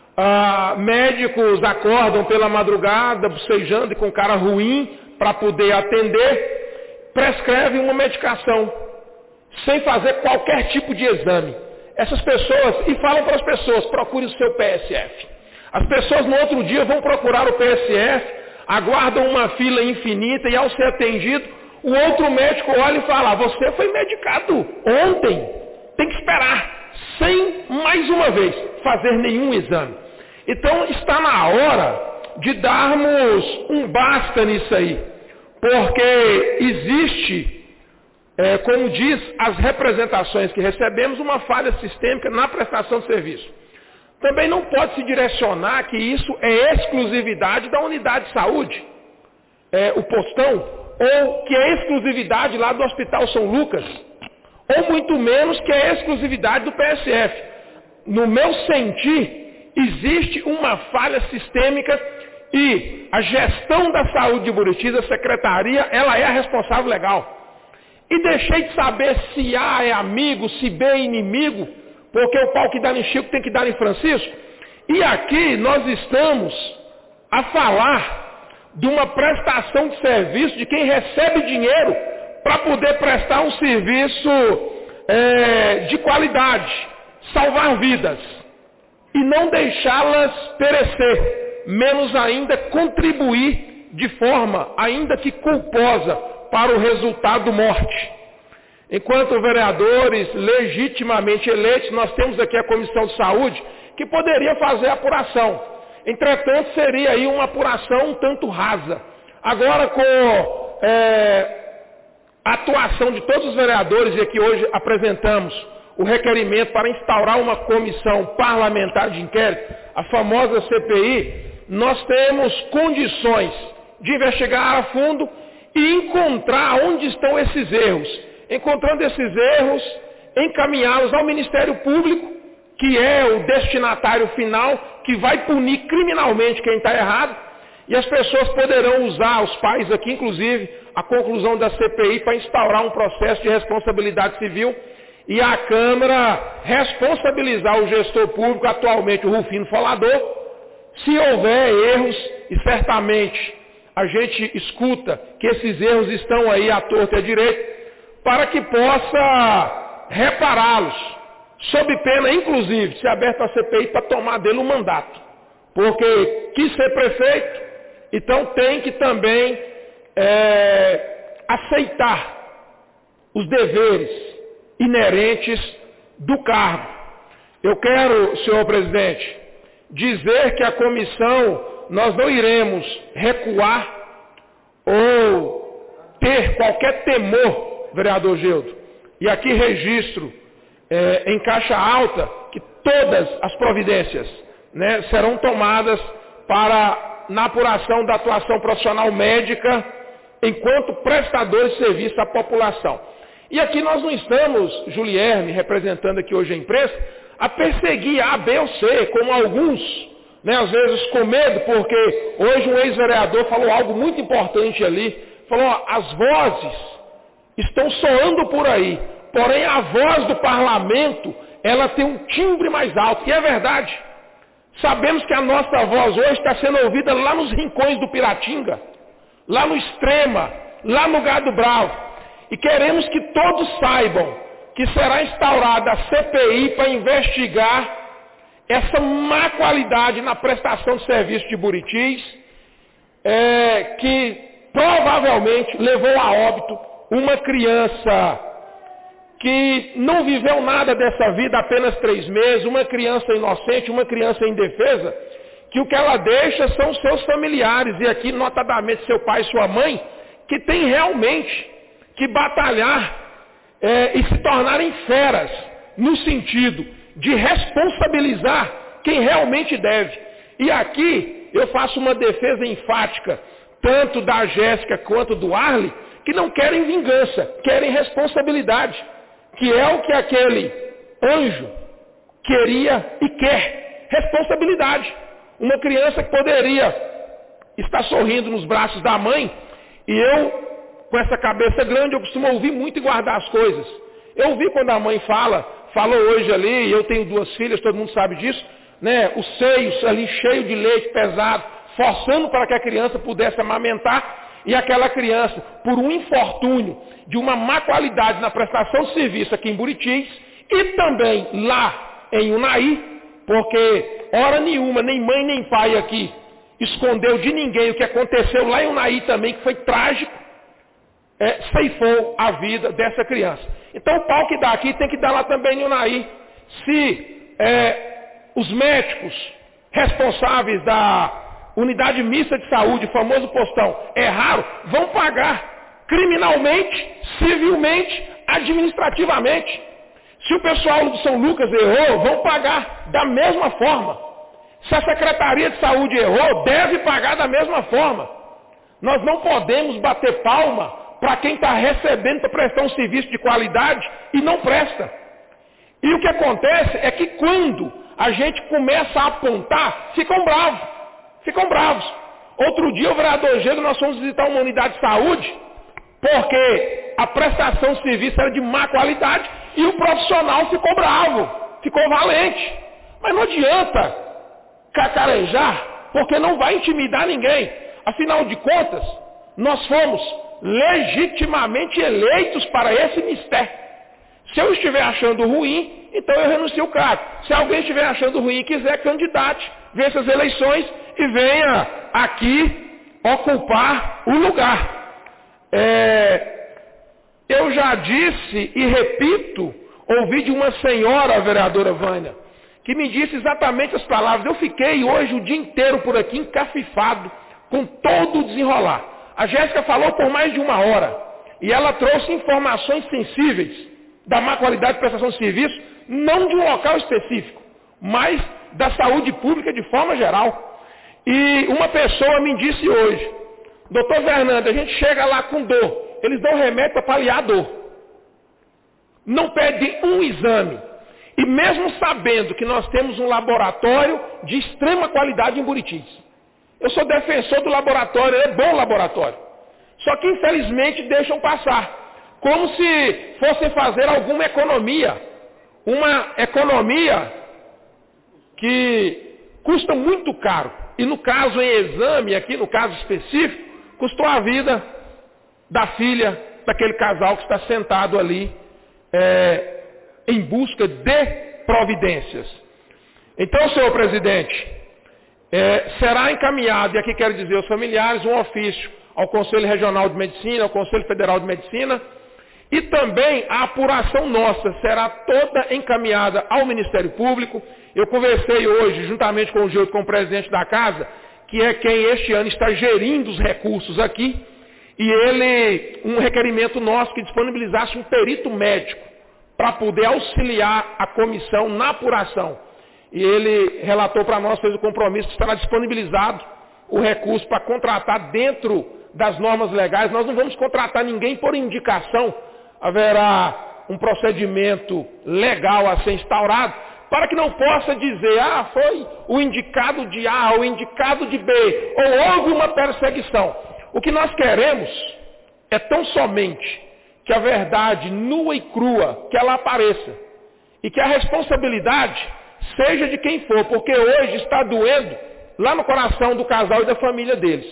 médicos acordam pela madrugada, bocejando e com cara ruim para poder atender, prescrevem uma medicação, sem fazer qualquer tipo de exame. Essas pessoas, e falam para as pessoas, procure o seu PSF. As pessoas no outro dia vão procurar o PSF, aguardam uma fila infinita e ao ser atendido, o outro médico olha e fala, você foi medicado ontem, tem que esperar, sem mais uma vez fazer nenhum exame. Então está na hora de darmos um basta nisso aí, porque existe, como diz as representações que recebemos, uma falha sistêmica na prestação de serviço. Também não pode se direcionar que isso é exclusividade da unidade de saúde, o postão, ou que é exclusividade lá do Hospital São Lucas, ou muito menos que é exclusividade do PSF. No meu sentir, existe uma falha sistêmica e a gestão da saúde de Buritis, a secretaria, ela é a responsável legal. E deixei de saber se A é amigo, se B é inimigo, porque o pau que dá em Chico tem que dar em Francisco. E aqui nós estamos a falar de uma prestação de serviço de quem recebe dinheiro para poder prestar um serviço de qualidade, salvar vidas e não deixá-las perecer, menos ainda contribuir de forma ainda que culposa para o resultado morte. Enquanto vereadores legitimamente eleitos, nós temos aqui a Comissão de Saúde que poderia fazer a apuração. Entretanto, seria aí uma apuração um tanto rasa. Agora, com a atuação de todos os vereadores, e aqui hoje apresentamos o requerimento para instaurar uma comissão parlamentar de inquérito, a famosa CPI, nós temos condições de investigar a fundo e encontrar onde estão esses erros. Encontrando esses erros, encaminhá-los ao Ministério Público, que é o destinatário final, que vai punir criminalmente quem está errado, e as pessoas poderão usar, os pais aqui inclusive, a conclusão da CPI para instaurar um processo de responsabilidade civil e a Câmara responsabilizar o gestor público, atualmente o Rufino Folador, se houver erros, e certamente a gente escuta que esses erros estão aí à torta e à direita, para que possa repará-los, sob pena, inclusive, se aberta a CPI para tomar dele um mandato. Porque quis ser prefeito, então tem que também aceitar os deveres inerentes do cargo. Eu quero, senhor presidente, dizer que a comissão, nós não iremos recuar ou ter qualquer temor, vereador Geudo. E aqui registro em caixa alta que todas as providências, né, serão tomadas na apuração da atuação profissional médica enquanto prestadores de serviço à população. E aqui nós não estamos, Julierme, representando aqui hoje a imprensa, a perseguir A, B ou C, como alguns, né, às vezes com medo, porque hoje um ex-vereador falou algo muito importante ali, falou, ó, as vozes estão soando por aí, porém a voz do parlamento, ela tem um timbre mais alto, e é verdade. Sabemos que a nossa voz hoje está sendo ouvida lá nos rincões do Piratinga, lá no Extrema, lá no Gado Bravo, e queremos que todos saibam que será instaurada a CPI para investigar essa má qualidade na prestação de serviço de Buritis, que provavelmente levou a óbito uma criança que não viveu nada dessa vida, apenas 3 meses, uma criança inocente, uma criança indefesa, que o que ela deixa são os seus familiares, e aqui notadamente seu pai e sua mãe, que tem realmente que batalhar e se tornarem feras, no sentido de responsabilizar quem realmente deve. E aqui eu faço uma defesa enfática, tanto da Jéssica quanto do Arley, que não querem vingança, querem responsabilidade, que é o que aquele anjo queria e quer, responsabilidade. Uma criança que poderia estar sorrindo nos braços da mãe, e eu, com essa cabeça grande, eu costumo ouvir muito e guardar as coisas. Eu ouvi quando a mãe falou hoje ali, e eu tenho 2 filhas, todo mundo sabe disso, né, os seios ali cheios de leite pesado, forçando para que a criança pudesse amamentar, e aquela criança, por um infortúnio de uma má qualidade na prestação de serviço aqui em Buritis, e também lá em Unai, porque hora nenhuma, nem mãe nem pai aqui, escondeu de ninguém o que aconteceu lá em Unai também, que foi trágico, ceifou a vida dessa criança. Então o pau que dá aqui tem que dar lá também em Unai. Se os médicos responsáveis da unidade mista de saúde, famoso postão, erraram, vão pagar criminalmente, civilmente, administrativamente. Se o pessoal do São Lucas errou, vão pagar da mesma forma. Se a Secretaria de Saúde errou, deve pagar da mesma forma. Nós não podemos bater palma para quem está recebendo para prestar um serviço de qualidade e não presta. E o que acontece é que quando a gente começa a apontar, ficam bravos. Outro dia o vereador Geudo, nós fomos visitar uma unidade de saúde, porque a prestação de serviço era de má qualidade e o profissional ficou bravo, ficou valente. Mas não adianta cacarejar, porque não vai intimidar ninguém. Afinal de contas, nós fomos legitimamente eleitos para esse mistério. Se eu estiver achando ruim, então eu renuncio o cargo. Se alguém estiver achando ruim e quiser, candidate, vença as eleições e venha aqui ocupar o lugar. Eu já disse e repito, ouvi de uma senhora, a vereadora Vânia, que me disse exatamente as palavras. Eu fiquei hoje o dia inteiro por aqui encafifado com todo o desenrolar. A Jéssica falou por mais de 1 hora e ela trouxe informações sensíveis da má qualidade de prestação de serviço não de um local específico, mas da saúde pública de forma geral. E uma pessoa me disse hoje, doutor Fernando, a gente chega lá com dor, eles dão remédio para paliar a dor. Não pede um exame. E mesmo sabendo que nós temos um laboratório de extrema qualidade em Buritis. Eu sou defensor do laboratório, é bom laboratório. Só que infelizmente deixam passar. Como se fossem fazer alguma economia. Uma economia que custa muito caro. E no caso em exame, aqui no caso específico, custou a vida da filha daquele casal que está sentado ali em busca de providências. Então, senhor presidente, será encaminhado, e aqui quero dizer aos familiares, um ofício ao Conselho Regional de Medicina, ao Conselho Federal de Medicina, e também a apuração nossa será toda encaminhada ao Ministério Público. Eu conversei hoje, juntamente com o Gildo, com o presidente da casa, que é quem este ano está gerindo os recursos aqui, e um requerimento nosso que disponibilizasse um perito médico para poder auxiliar a comissão na apuração. E ele relatou para nós, fez o compromisso que estará disponibilizado o recurso para contratar dentro das normas legais. Nós não vamos contratar ninguém por indicação, haverá um procedimento legal a ser instaurado, para que não possa dizer, foi o indicado de A, o indicado de B, ou houve uma perseguição. O que nós queremos é tão somente que a verdade nua e crua, que ela apareça. E que a responsabilidade seja de quem for, porque hoje está doendo lá no coração do casal e da família deles.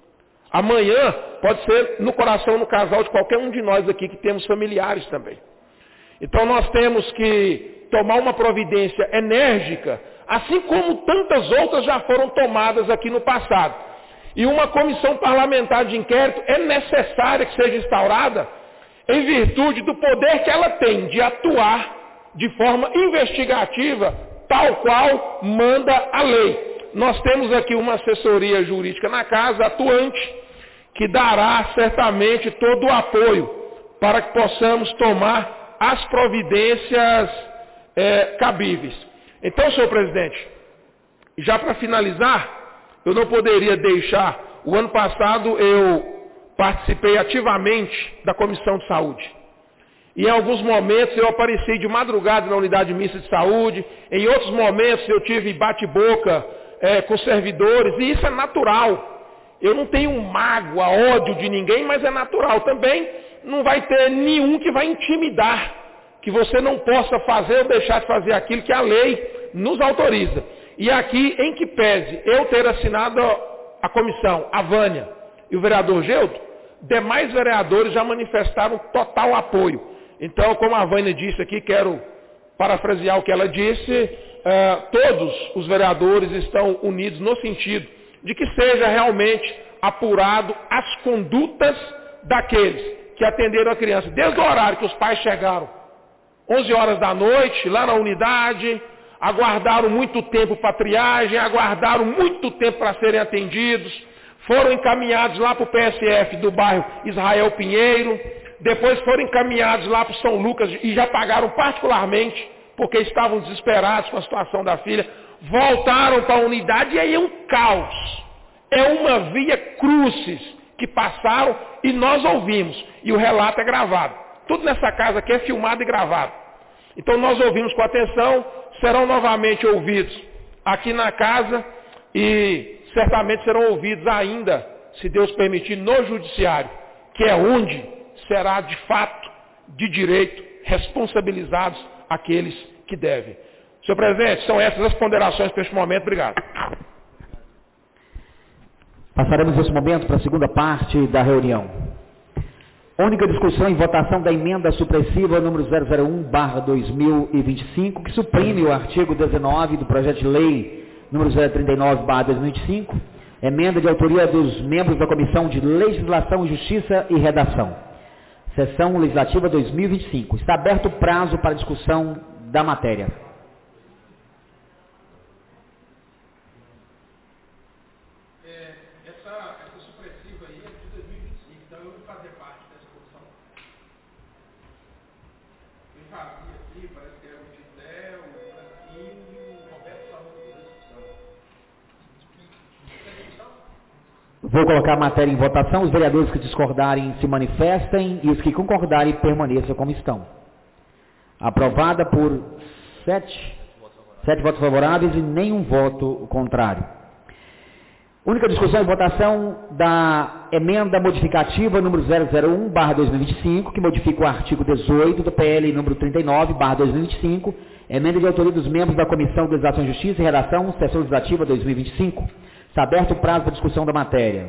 Amanhã pode ser no coração, no casal de qualquer um de nós aqui que temos familiares também. Então nós temos que tomar uma providência enérgica, assim como tantas outras já foram tomadas aqui no passado. E uma comissão parlamentar de inquérito é necessária que seja instaurada em virtude do poder que ela tem de atuar de forma investigativa, tal qual manda a lei. Nós temos aqui uma assessoria jurídica na casa, atuante, que dará certamente todo o apoio para que possamos tomar as providências cabíveis. Então, senhor presidente, já para finalizar, eu não poderia deixar, o ano passado eu participei ativamente da Comissão de Saúde. E em alguns momentos eu apareci de madrugada na unidade mista de saúde, em outros momentos eu tive bate-boca com servidores, e isso é natural. Eu não tenho mágoa, ódio de ninguém, mas é natural. Também não vai ter nenhum que vai intimidar, que você não possa fazer ou deixar de fazer aquilo que a lei nos autoriza. E aqui, em que pese eu ter assinado a comissão, a Vânia e o vereador Geudo, demais vereadores já manifestaram total apoio. Então, como a Vânia disse aqui, quero parafrasear o que ela disse, todos os vereadores estão unidos no sentido de que seja realmente apurado as condutas daqueles que atenderam a criança, desde o horário que os pais chegaram, 11 horas da noite, lá na unidade, aguardaram muito tempo para triagem, aguardaram muito tempo para serem atendidos, foram encaminhados lá para o PSF do bairro Israel Pinheiro, depois foram encaminhados lá para o São Lucas e já pagaram particularmente, porque estavam desesperados com a situação da filha, voltaram para a unidade e aí é um caos. É uma via crucis que passaram e nós ouvimos. E o relato é gravado. Tudo nessa casa aqui é filmado e gravado. Então nós ouvimos com atenção, serão novamente ouvidos aqui na casa e certamente serão ouvidos ainda, se Deus permitir, no judiciário, que é onde será de fato, de direito, responsabilizados aqueles que devem. Senhor presidente, são essas as ponderações para este momento. Obrigado. Passaremos esse momento para a segunda parte da reunião. Única discussão e votação da emenda supressiva número 001/2025, que suprime o artigo 19 do projeto de lei número 039/2025, emenda de autoria dos membros da Comissão de Legislação, Justiça e Redação. Sessão Legislativa 2025. Está aberto o prazo para discussão da matéria. Essa supressiva aí é de 2025, então eu vou fazer parte dessa comissão. Vou colocar a matéria em votação. Os vereadores que discordarem se manifestem e os que concordarem permaneçam como estão. Aprovada por 7 votos favoráveis e nenhum voto contrário. Única discussão e votação da emenda modificativa número 001/2025, que modifica o artigo 18 do PL número 39/2025, emenda de autoria dos membros da Comissão de Legislação e Justiça e Redação, Sessão Legislativa 2025. Está aberto o prazo para discussão da matéria.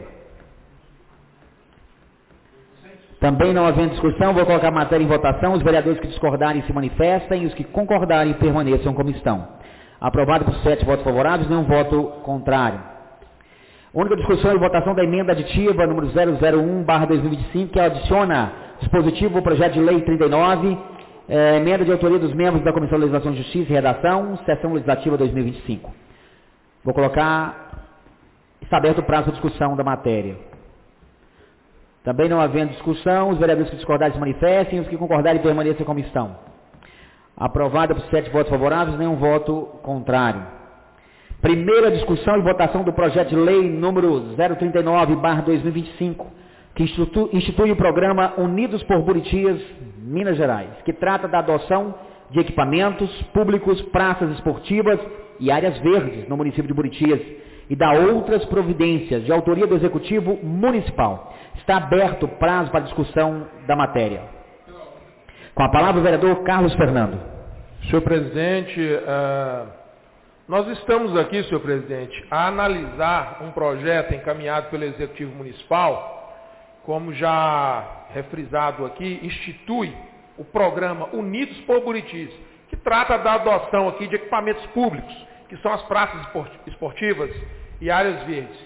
Também não havendo discussão, vou colocar a matéria em votação. Os vereadores que discordarem se manifestem e os que concordarem permaneçam como estão. Aprovado por 7 votos favoráveis, nenhum voto contrário. Única discussão e votação da emenda aditiva número 001/2025, que adiciona dispositivo ao projeto de lei 39, emenda de autoria dos membros da Comissão de Legislação e Justiça e Redação, Sessão Legislativa 2025. Vou colocar... Está aberto o prazo para discussão da matéria. Também não havendo discussão, os vereadores que discordarem se manifestem, os que concordarem permaneçam como estão. Aprovada por 7 votos favoráveis, nenhum voto contrário. Primeira discussão e votação do projeto de lei número 039/2025, que institui o programa Unidos por Buritias, Minas Gerais, que trata da adoção de equipamentos públicos, praças esportivas e áreas verdes no município de Buritias, e da outras providências de autoria do Executivo Municipal. Está aberto o prazo para discussão da matéria. Com a palavra o vereador Carlos Fernando. Senhor presidente, nós estamos aqui, senhor presidente, a analisar um projeto encaminhado pelo Executivo Municipal, como já refrisado aqui, institui o programa Unidos por Buritis, que trata da adoção aqui de equipamentos públicos, que são as praças esportivas e áreas verdes.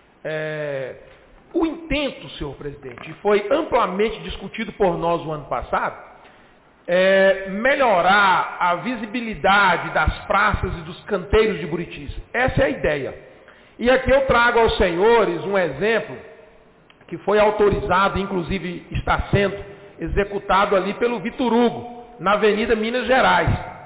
O intento, senhor presidente, foi amplamente discutido por nós o ano passado, melhorar a visibilidade das praças e dos canteiros de Buritis. Essa é a ideia. E aqui eu trago aos senhores um exemplo que foi autorizado, inclusive está sendo executado ali pelo Vitor Hugo, na Avenida Minas Gerais.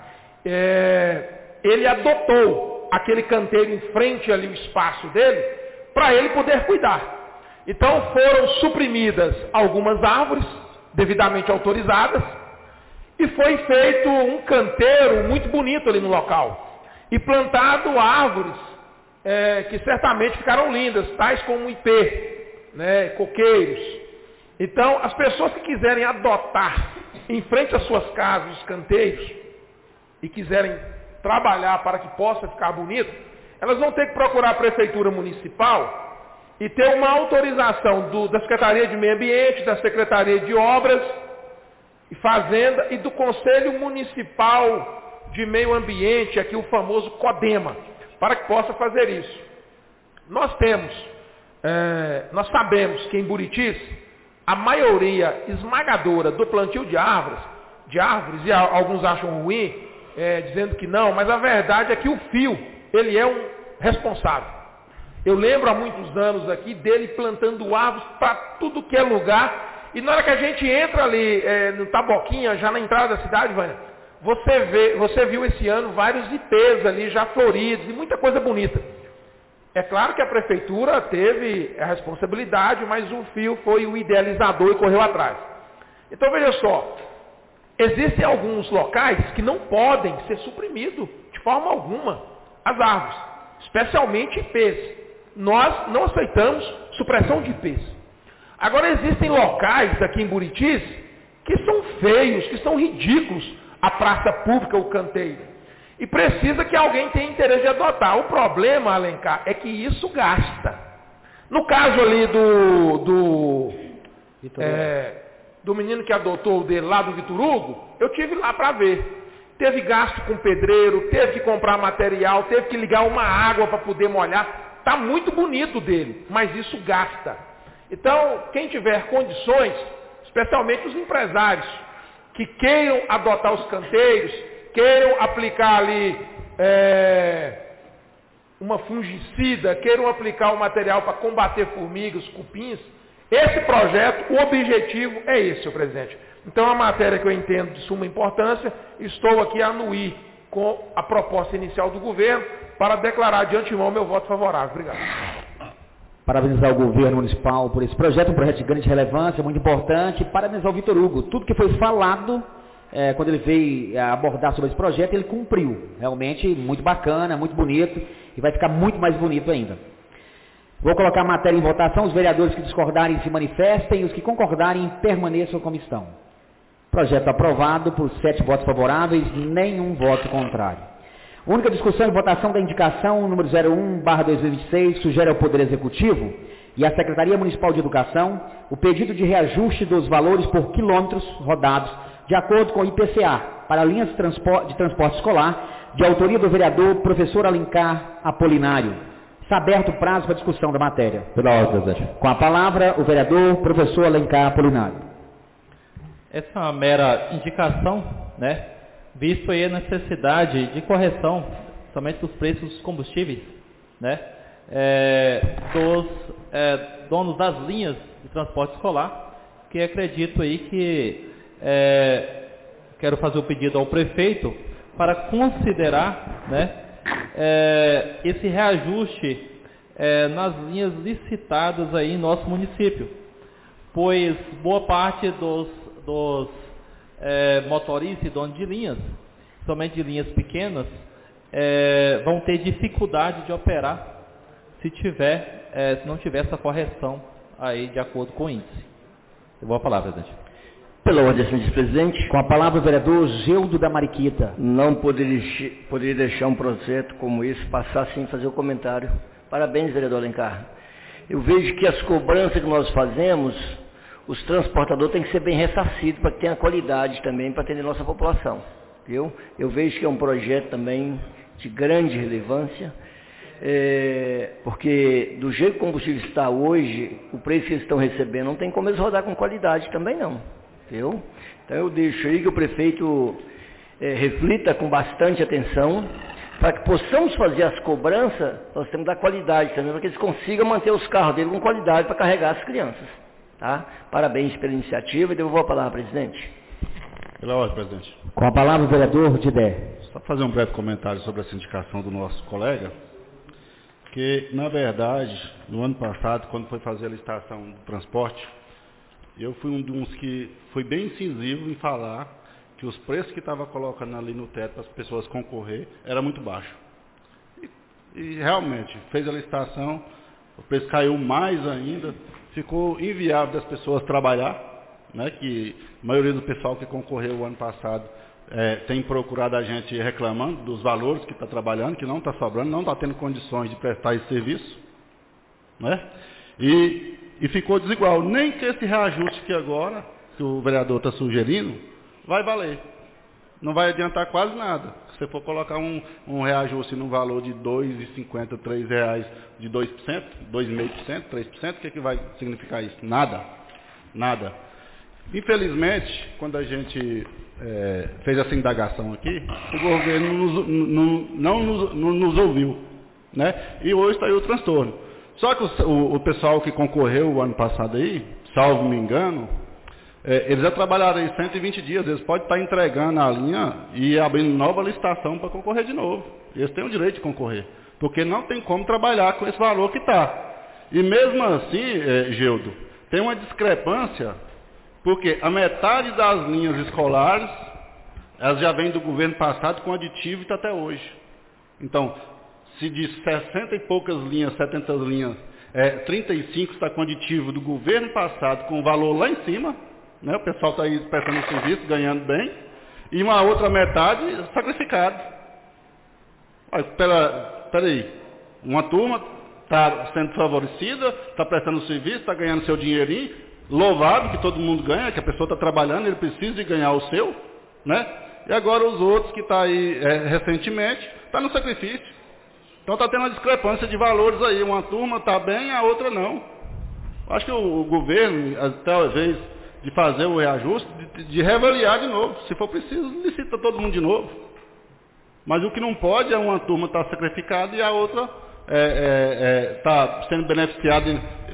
Ele adotou aquele canteiro em frente ali, o espaço dele, para ele poder cuidar. Então foram suprimidas algumas árvores, devidamente autorizadas, e foi feito um canteiro muito bonito ali no local. E plantado árvores que certamente ficaram lindas, tais como ipê, né, coqueiros. Então as pessoas que quiserem adotar em frente às suas casas os canteiros e quiserem trabalhar para que possa ficar bonito, elas vão ter que procurar a Prefeitura Municipal e ter uma autorização da Secretaria de Meio Ambiente, da Secretaria de Obras e Fazenda e do Conselho Municipal de Meio Ambiente, aqui o famoso CODEMA, para que possa fazer isso. Nós sabemos que em Buritis, a maioria esmagadora do plantio de árvores, e alguns acham ruim, dizendo que não, mas a verdade é que o fio, ele é um responsável. Eu lembro há muitos anos aqui dele plantando árvores para tudo que é lugar, e na hora que a gente entra ali no Taboquinha, já na entrada da cidade, Vânia, você viu esse ano vários ipês ali já floridos e muita coisa bonita. É claro que a prefeitura teve a responsabilidade, mas o fio foi o idealizador e correu atrás. Então veja só, existem alguns locais que não podem ser suprimidos de forma alguma as árvores, especialmente ipês. Nós não aceitamos supressão de ipês. Agora existem locais aqui em Buritis que são feios, que são ridículos, a praça pública, o canteiro. E precisa que alguém tenha interesse de adotar. O problema, Alencar, é que isso gasta. No caso ali do menino que adotou o dele lá do Vitor Hugo, eu tive lá para ver. Teve gasto com pedreiro, teve que comprar material, teve que ligar uma água para poder molhar. Está muito bonito dele, mas isso gasta. Então, quem tiver condições, especialmente os empresários, que queiram adotar os canteiros, queiram aplicar ali uma fungicida, queiram aplicar um material para combater formigas, cupins, esse projeto, o objetivo é esse, senhor presidente. Então, é uma matéria que eu entendo de suma importância, estou aqui a anuir com a proposta inicial do governo para declarar de antemão meu voto favorável. Obrigado. Parabenizar o governo municipal por esse projeto, um projeto de grande relevância, muito importante. Parabenizar o Vitor Hugo. Tudo que foi falado, quando ele veio abordar sobre esse projeto, ele cumpriu. Realmente muito bacana, muito bonito, e vai ficar muito mais bonito ainda. Vou colocar a matéria em votação. Os vereadores que discordarem se manifestem, os que concordarem permaneçam como estão. Projeto aprovado por 7 votos favoráveis, nenhum voto contrário. Única discussão e votação da indicação número 01/2026 sugere ao Poder Executivo e à Secretaria Municipal de Educação o pedido de reajuste dos valores por quilômetros rodados de acordo com o IPCA para linhas de transporte escolar, de autoria do vereador professor Alencar Apolinário. Está aberto o prazo para discussão da matéria. Pela ordem, presidente. Com a palavra, o vereador professor Alencar Apolinário. Essa é uma mera indicação, né? Visto aí a necessidade de correção, somente dos preços dos combustíveis, né? Dos donos das linhas de transporte escolar, que acredito aí que quero fazer o pedido ao prefeito para considerar, né, esse reajuste nas linhas licitadas aí em nosso município, pois boa parte dos motoristas e donos de linhas, somente de linhas pequenas, vão ter dificuldade de operar se não tiver essa correção aí de acordo com o índice. Eu vou falar, presidente. Pela ordem, senhor presidente. Com a palavra o vereador Geudo da Mariquita. Não poderia deixar um projeto como esse passar sem fazer o comentário. Parabéns, vereador Alencar. Eu vejo que as cobranças que nós fazemos, os transportadores têm que ser bem ressarcidos para que tenha qualidade também para atender a nossa população. Viu? Eu vejo que é um projeto também de grande relevância, porque do jeito que o combustível está hoje, o preço que eles estão recebendo, não tem como eles rodar com qualidade também não. Viu? Então eu deixo aí que o prefeito reflita com bastante atenção, para que possamos fazer as cobranças, nós temos que dar qualidade também, para que eles consigam manter os carros deles com qualidade para carregar as crianças. Tá? Parabéns pela iniciativa e devolvo a palavra, presidente. Pela ordem, presidente. Com a palavra o vereador Didé. Só fazer um breve comentário sobre essa indicação do nosso colega, que, na verdade, no ano passado, quando foi fazer a licitação do transporte, eu fui um dos que foi bem incisivo em falar que os preços que estava colocando ali no teto para as pessoas concorrer era muito baixo. E realmente, fez a licitação, o preço caiu mais ainda, ficou inviável das pessoas trabalhar, né, que a maioria do pessoal que concorreu o ano passado tem procurado a gente reclamando dos valores que está trabalhando, que não está sobrando, não está tendo condições de prestar esse serviço, né? E ficou desigual. Nem que esse reajuste que agora, que o vereador está sugerindo, vai valer. Não vai adiantar quase nada. Se você for colocar um reajuste no valor de R$ 2,50, R$ 3 de 2%, 2,5%, 3%, o que vai significar isso? Nada. Nada. Infelizmente, quando a gente fez essa indagação aqui, o governo não nos ouviu, né? E hoje está aí o transtorno. Só que o pessoal que concorreu o ano passado aí, salvo me engano, eles já trabalharam aí 120 dias, eles podem estar entregando a linha e abrindo nova licitação para concorrer de novo. Eles têm o direito de concorrer, porque não tem como trabalhar com esse valor que está. E mesmo assim, Geudo, tem uma discrepância, porque a metade das linhas escolares, elas já vêm do governo passado com aditivo e está até hoje. Então, se de 60 e poucas linhas, 70 linhas, 35 está com aditivo do governo passado com valor lá em cima, né? O pessoal está aí prestando serviço, ganhando bem, e uma outra metade sacrificado. Peraí, uma turma está sendo favorecida, está prestando serviço, está ganhando seu dinheirinho, louvado que todo mundo ganha, que a pessoa está trabalhando, ele precisa de ganhar o seu, né? E agora os outros que estão aí recentemente, está no sacrifício. Então está tendo uma discrepância de valores aí, uma turma está bem, a outra não. Acho que o governo, talvez, de fazer o reajuste, de reavaliar de novo. Se for preciso, licita todo mundo de novo. Mas o que não pode é uma turma estar sacrificada e a outra está sendo beneficiada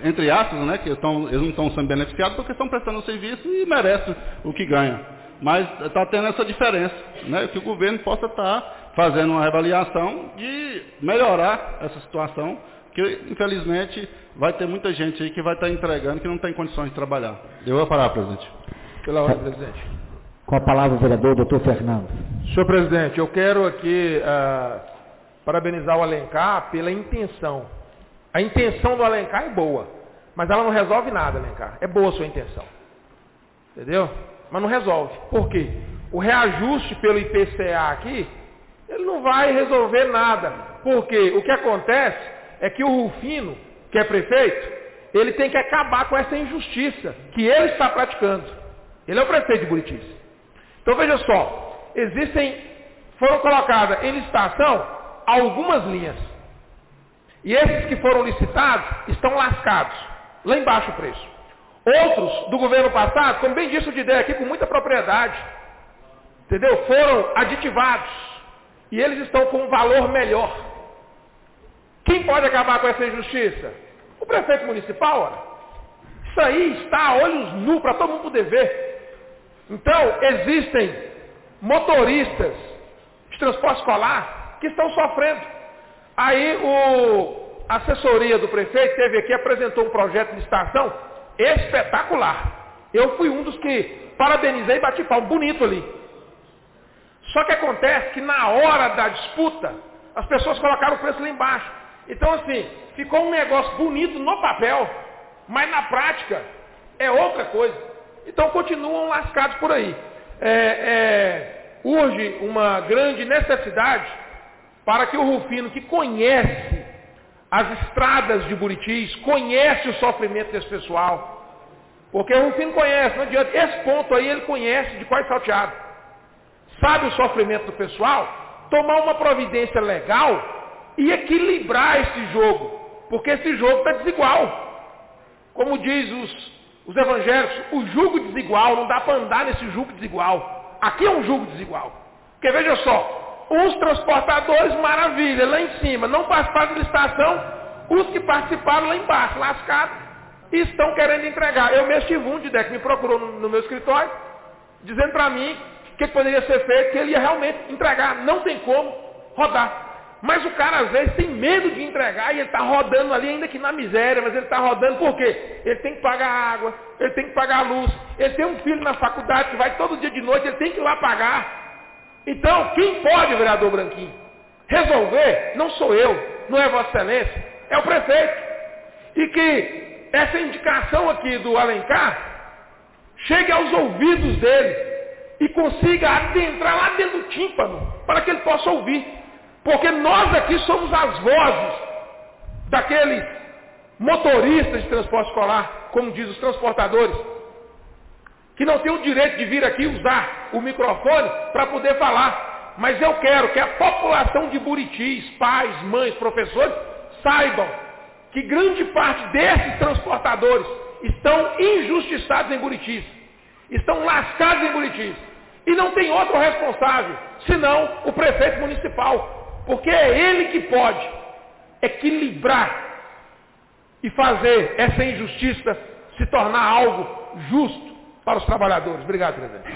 entre aspas, né, que eles não estão sendo beneficiados porque estão prestando o serviço e merecem o que ganham. Mas está tendo essa diferença, né, que o governo possa estar fazendo uma avaliação de melhorar essa situação, que infelizmente vai ter muita gente aí que vai estar entregando que não tem condições de trabalhar. Eu vou parar, presidente. Pela ordem, presidente. Com a palavra o vereador doutor Fernando. Senhor presidente, eu quero aqui parabenizar o Alencar pela intenção. A intenção do Alencar é boa, mas ela não resolve nada, Alencar. É boa a sua intenção. Entendeu? Mas não resolve. Por quê? O reajuste pelo IPCA aqui, ele não vai resolver nada. Porque o que acontece é que o Rufino, que é prefeito, ele tem que acabar com essa injustiça que ele está praticando. Ele é o prefeito de Buritis. Então veja só, foram colocadas em licitação algumas linhas. E esses que foram licitados estão lascados. Lá embaixo o preço. Outros do governo passado, como bem disse o Didé aqui com muita propriedade, entendeu? Foram aditivados. E eles estão com um valor melhor. Quem pode acabar com essa injustiça? O prefeito municipal, ora. Isso aí está a olhos nus para todo mundo poder ver. Então, existem motoristas de transporte escolar que estão sofrendo. Aí a assessoria do prefeito teve aqui, apresentou um projeto de licitação espetacular. Eu fui um dos que parabenizei e bati palmo, bonito ali. Só que acontece que na hora da disputa, as pessoas colocaram o preço lá embaixo. Então assim, ficou um negócio bonito no papel, mas na prática é outra coisa. Então continuam lascados por aí. Urge uma grande necessidade para que o Rufino, que conhece as estradas de Buritis, conhece o sofrimento desse pessoal, porque o Rufino conhece, não adianta, esse ponto aí ele conhece de quase salteado, sabe o sofrimento do pessoal, tomar uma providência legal e equilibrar esse jogo, porque esse jogo está desigual. Como diz os evangélicos, o jugo desigual, não dá para andar nesse jugo desigual. Aqui é um jugo desigual. Porque veja só, os transportadores, maravilha, lá em cima, não participaram da licitação, os que participaram lá embaixo, lascados, e estão querendo entregar. Eu mesmo tive um de que me procurou no meu escritório, dizendo para mim o que poderia ser feito, que ele ia realmente entregar. Não tem como rodar. Mas o cara às vezes tem medo de entregar e ele está rodando ali ainda que na miséria, mas ele está rodando por quê? Ele tem que pagar a água, ele tem que pagar a luz, ele tem um filho na faculdade que vai todo dia de noite, ele tem que ir lá pagar. Então, quem pode, vereador Branquinho, resolver, não sou eu, não é Vossa Excelência, é o prefeito. E que essa indicação aqui do Alencar chegue aos ouvidos dele e consiga adentrar lá dentro do tímpano para que ele possa ouvir. Porque nós aqui somos as vozes daqueles motoristas de transporte escolar, como diz os transportadores, que não têm o direito de vir aqui usar o microfone para poder falar. Mas eu quero que a população de Buritis, pais, mães, professores, saibam que grande parte desses transportadores estão injustiçados em Buritis, estão lascados em Buritis, e não tem outro responsável, senão o prefeito municipal. Porque é ele que pode equilibrar e fazer essa injustiça se tornar algo justo para os trabalhadores. Obrigado, presidente.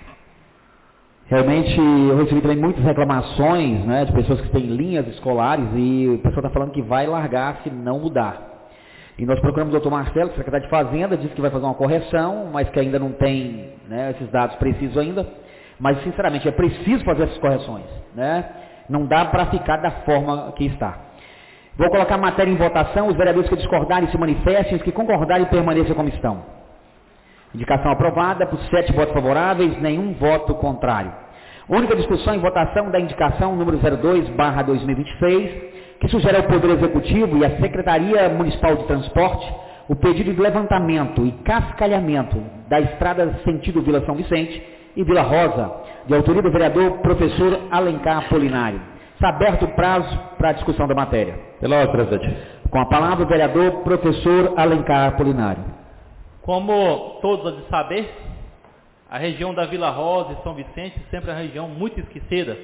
Realmente, eu recebi também muitas reclamações, né, de pessoas que têm linhas escolares e o pessoal está falando que vai largar se não mudar. E nós procuramos o doutor Marcelo, secretário de Fazenda, disse que vai fazer uma correção, mas que ainda não tem, né, esses dados precisos ainda. Mas, sinceramente, é preciso fazer essas correções, né? Não dá para ficar da forma que está. Vou colocar a matéria em votação. Os vereadores que discordarem se manifestem, os que concordarem permaneçam como estão. Indicação aprovada por 7 votos favoráveis, nenhum voto contrário. Única discussão em votação da indicação número 02/2026, que sugere ao Poder Executivo e à Secretaria Municipal de Transporte o pedido de levantamento e cascalhamento da estrada sentido Vila São Vicente e Vila Rosa, de autoria do vereador professor Alencar Apolinário. Está aberto o prazo para a discussão da matéria. Pela ordem, presidente. Com a palavra o vereador professor Alencar Apolinário. Como todos há de saber, a região da Vila Rosa e São Vicente sempre é uma região muito esquecida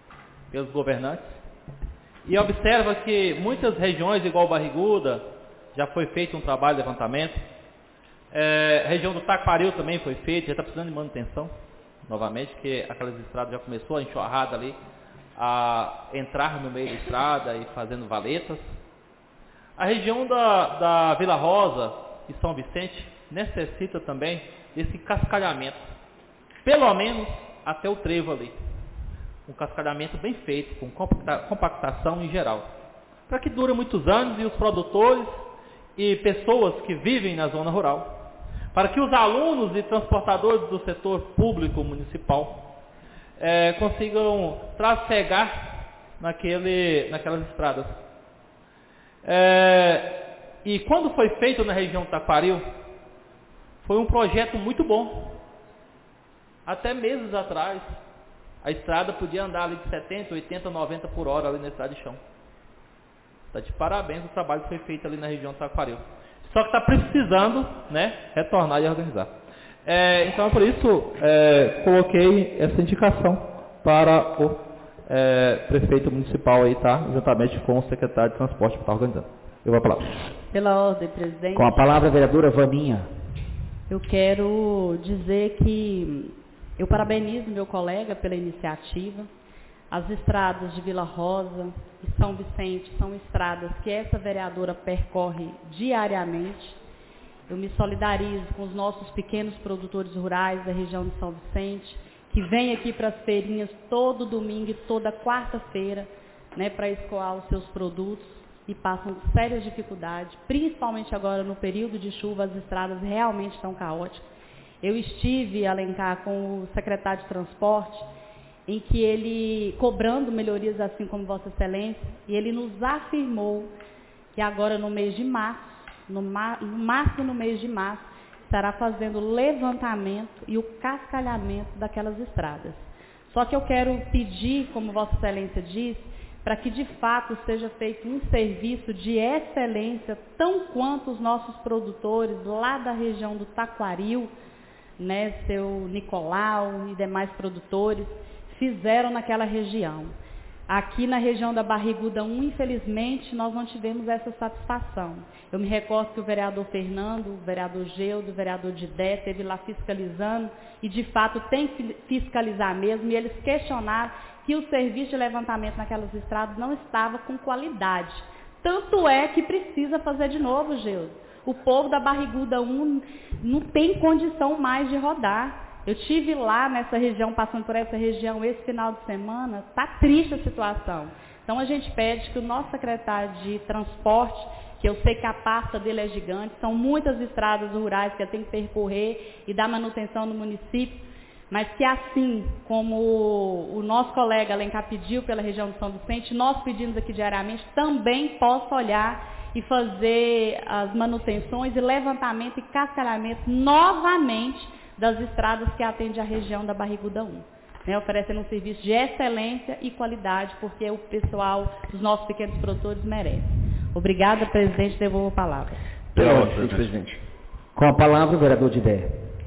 pelos governantes. E observa que muitas regiões, igual Barriguda, já foi feito um trabalho de levantamento. Região do Taquaril também foi feito, já está precisando de manutenção, novamente, porque aquelas estradas já começou a enxurrada ali, a entrar no meio da estrada e fazendo valetas. A região da Vila Rosa e São Vicente necessita também desse cascalhamento, pelo menos até o trevo ali. Um cascalhamento bem feito, com compactação em geral, para que dure muitos anos e os produtores e pessoas que vivem na zona rural, para que os alunos e transportadores do setor público municipal consigam trafegar naquelas estradas. E quando foi feito na região do Taquaril, foi um projeto muito bom. Até meses atrás, a estrada podia andar ali de 70, 80, 90 por hora ali na estrada de chão. Está de parabéns o trabalho que foi feito ali na região do Taquaril. Só que está precisando, né, retornar e organizar. Então, por isso, coloquei essa indicação para o prefeito municipal aí, tá? Juntamente com o secretário de transporte que está organizando. Eu vou falar. Pela ordem, presidente. Com a palavra, a vereadora Vaninha. Eu quero dizer que eu parabenizo meu colega pela iniciativa. As estradas de Vila Rosa e São Vicente são estradas que essa vereadora percorre diariamente. Eu me solidarizo com os nossos pequenos produtores rurais da região de São Vicente, que vêm aqui para as feirinhas todo domingo e toda quarta-feira, né, para escoar os seus produtos e passam sérias dificuldades, principalmente agora no período de chuva, as estradas realmente estão caóticas. Eu estive, Alencar, com o secretário de transporte, em que ele, cobrando melhorias assim como Vossa Excelência, e ele nos afirmou que agora no mês de março, no máximo no mês de março, estará fazendo o levantamento e o cascalhamento daquelas estradas. Só que eu quero pedir, como Vossa Excelência disse, para que de fato seja feito um serviço de excelência, tão quanto os nossos produtores lá da região do Taquaril, né, seu Nicolau e demais produtores, fizeram naquela região. Aqui na região da Barriguda 1, infelizmente, nós não tivemos essa satisfação. Eu me recordo que o vereador Fernando, o vereador Geudo, o vereador Didé, esteve lá fiscalizando, e de fato tem que fiscalizar mesmo, e eles questionaram que o serviço de levantamento naquelas estradas não estava com qualidade. Tanto é que precisa fazer de novo, Geudo. O povo da Barriguda 1 não tem condição mais de rodar. Eu estive lá nessa região, passando por essa região esse final de semana, está triste a situação. Então a gente pede que o nosso secretário de transporte, que eu sei que a pasta dele é gigante, são muitas estradas rurais que ele tem que percorrer e dar manutenção no município, mas que assim como o nosso colega Alencar pediu pela região de São Vicente, nós pedimos aqui diariamente, também possa olhar e fazer as manutenções e levantamento e cascalhamento novamente das estradas que atendem a região da Barriguda 1, né, oferecendo um serviço de excelência e qualidade, porque o pessoal, os nossos pequenos produtores merecem. Obrigada, presidente, devolvo a palavra. Pela ordem, presidente. Com a palavra, o vereador Didé.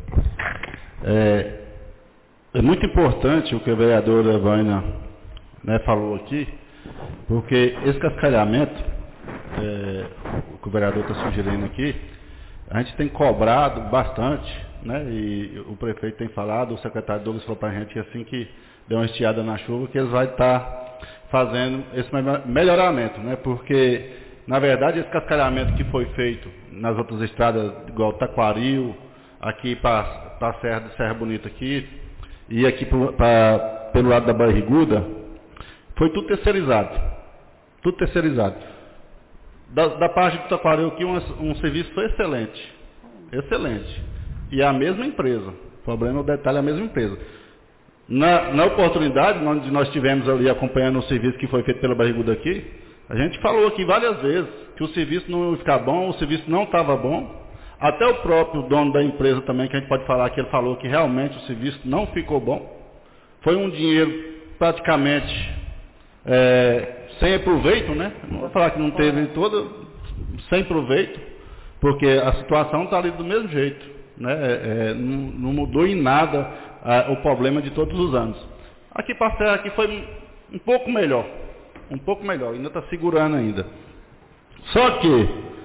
É muito importante o que a vereadora Vânia, né, falou aqui, porque esse cascalhamento, o que o vereador está sugerindo aqui, a gente tem cobrado bastante, né, e o prefeito tem falado, o secretário Douglas falou para a gente assim que deu uma estiada na chuva, que eles vão estar fazendo esse melhoramento, né, porque, na verdade, esse cascalhamento que foi feito nas outras estradas, igual Taquaril, aqui para a Serra Bonita aqui, e aqui pelo lado da Barriguda, foi tudo terceirizado. Tudo terceirizado. Da parte do Taquaril aqui, um serviço foi excelente. Excelente. E é a mesma empresa. O problema, o detalhe, é a mesma empresa. Na oportunidade, onde nós estivemos ali acompanhando o serviço que foi feito pela Barriguda aqui, a gente falou aqui várias vezes que o serviço não ia ficar bom, o serviço não estava bom. Até o próprio dono da empresa também, que a gente pode falar que ele falou que realmente o serviço não ficou bom. Foi um dinheiro praticamente sem proveito, né? Não vou falar que não teve todo, sem proveito, porque a situação está ali do mesmo jeito, né? Não mudou em nada o problema de todos os anos. Aqui para a Serra aqui foi um pouco melhor, ainda está segurando ainda. Só que,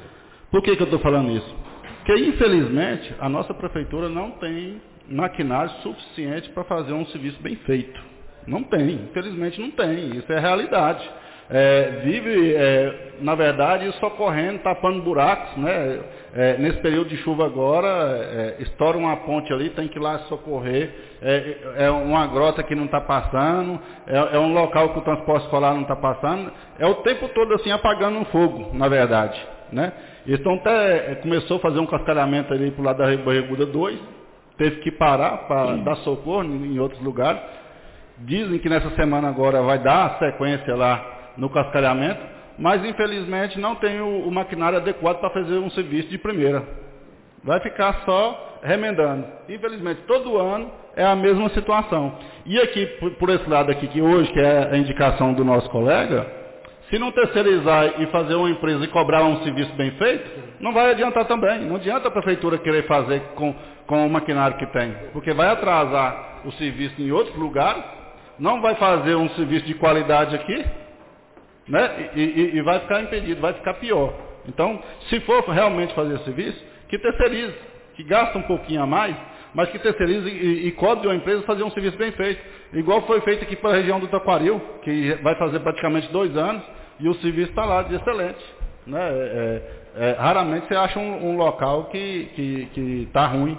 Por que eu estou falando isso? Porque, infelizmente, a nossa prefeitura não tem maquinário suficiente para fazer um serviço bem feito. Não tem, infelizmente não tem, isso é a realidade. Vive, na verdade, socorrendo, tapando buracos, né? Nesse período de chuva agora, estoura uma ponte ali, tem que ir lá socorrer, uma grota que não está passando, é um local que o transporte escolar não está passando, é o tempo todo assim apagando um fogo, na verdade, né? Então até começou a fazer um cascalhamento ali para o lado da Barriguda 2, teve que parar para dar socorro em outros lugares. Dizem que nessa semana agora vai dar sequência lá no cascalhamento, mas infelizmente não tem o maquinário adequado para fazer um serviço de primeira. Vai ficar só remendando. Infelizmente, todo ano é a mesma situação. E aqui, por esse lado aqui, que hoje, que é a indicação do nosso colega, se não terceirizar e fazer uma empresa e cobrar um serviço bem feito, não vai adiantar também. Não adianta a prefeitura querer fazer com o maquinário que tem, porque vai atrasar o serviço em outros lugares, não vai fazer um serviço de qualidade aqui, né? E vai ficar impedido, vai ficar pior. Então, se for realmente fazer esse serviço, que terceirize, que gasta um pouquinho a mais, mas que terceirize e cobre de uma empresa fazer um serviço bem feito. Igual foi feito aqui para a região do Taquaril, que vai fazer praticamente 2 anos, e o serviço está lá de excelente. Né? Raramente você acha um local que está ruim.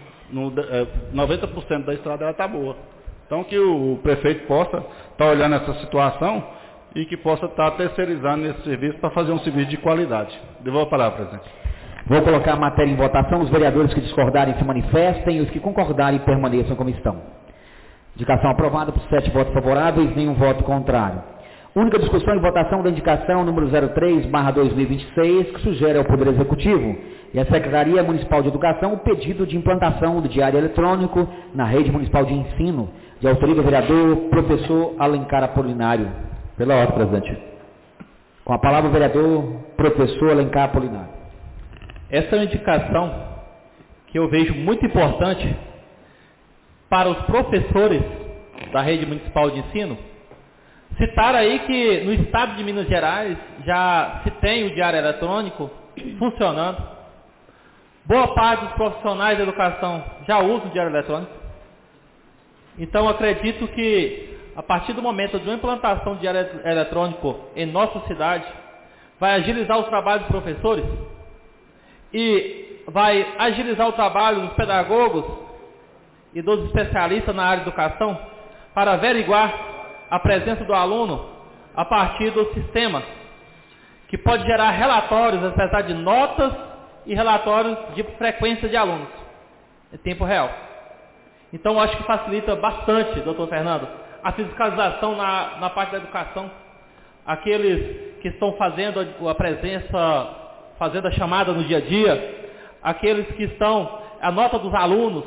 90% da estrada está boa. Então que o prefeito possa estar olhando essa situação e que possa estar terceirizando esse serviço para fazer um serviço de qualidade. Devolvo a palavra, presidente. Vou colocar a matéria em votação. Os vereadores que discordarem se manifestem e os que concordarem permaneçam como estão. Indicação aprovada por 7 votos favoráveis, nenhum voto contrário. Única discussão e votação da indicação número 03/2026, que sugere ao Poder Executivo e à Secretaria Municipal de Educação o pedido de implantação do diário eletrônico na rede municipal de ensino, de autoria do vereador professor Alencar Apolinário. Pela ordem, presidente. Com a palavra o vereador professor Alencar Apolinário. Essa é uma indicação que eu vejo muito importante para os professores da rede municipal de ensino. Citar aí que no estado de Minas Gerais já se tem o diário eletrônico funcionando. Boa parte dos profissionais da educação já usam o diário eletrônico. Então acredito que a partir do momento de uma implantação de diário eletrônico em nossa cidade, vai agilizar os trabalhos dos professores e vai agilizar o trabalho dos pedagogos e dos especialistas na área de educação para averiguar a presença do aluno a partir do sistema, que pode gerar relatórios, apesar de notas e relatórios de frequência de alunos, em tempo real. Então, eu acho que facilita bastante, doutor Fernando, a fiscalização na parte da educação. Aqueles que estão fazendo a presença, fazendo a chamada no dia a dia, aqueles que estão, a nota dos alunos,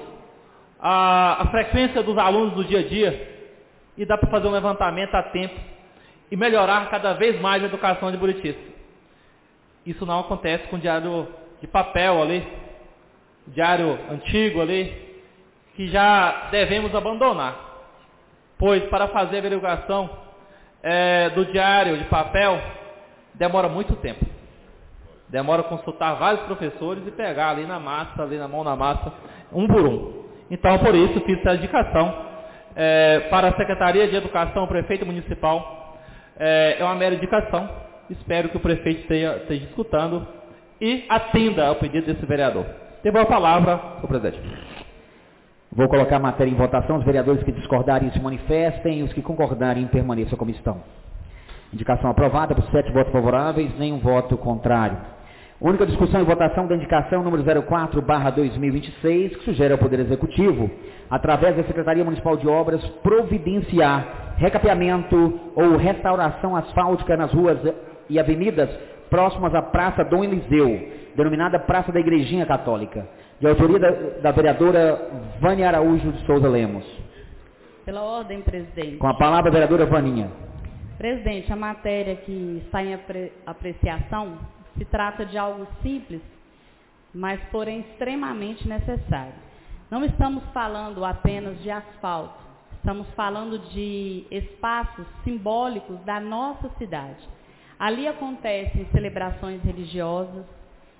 a frequência dos alunos no dia a dia, e dá para fazer um levantamento a tempo e melhorar cada vez mais a educação de Buritis. Isso não acontece com o diário de papel ali, diário antigo ali, que já devemos abandonar. Pois para fazer a averiguação do diário de papel, demora muito tempo. Demora consultar vários professores e pegar ali na massa, ali na mão na massa, um por um. Então, por isso, fiz essa indicação para a Secretaria de Educação, o prefeito municipal. É uma mera indicação. Espero que o prefeito esteja escutando e atenda ao pedido desse vereador. Devolvo a palavra ao presidente. Vou colocar a matéria em votação. Os vereadores que discordarem se manifestem e os que concordarem permaneçam como estão. Indicação aprovada por 7 votos favoráveis, nenhum voto contrário. Única discussão e votação da indicação número 04/2026, que sugere ao Poder Executivo, através da Secretaria Municipal de Obras, providenciar recapeamento ou restauração asfáltica nas ruas e avenidas próximas à Praça Dom Eliseu, denominada Praça da Igrejinha Católica, de autoria da vereadora Vânia Araújo de Souza Lemos. Pela ordem, presidente. Com a palavra, a vereadora Vaninha. Presidente, a matéria que está em apreciação se trata de algo simples, mas porém extremamente necessário. Não estamos falando apenas de asfalto, estamos falando de espaços simbólicos da nossa cidade. Ali acontecem celebrações religiosas,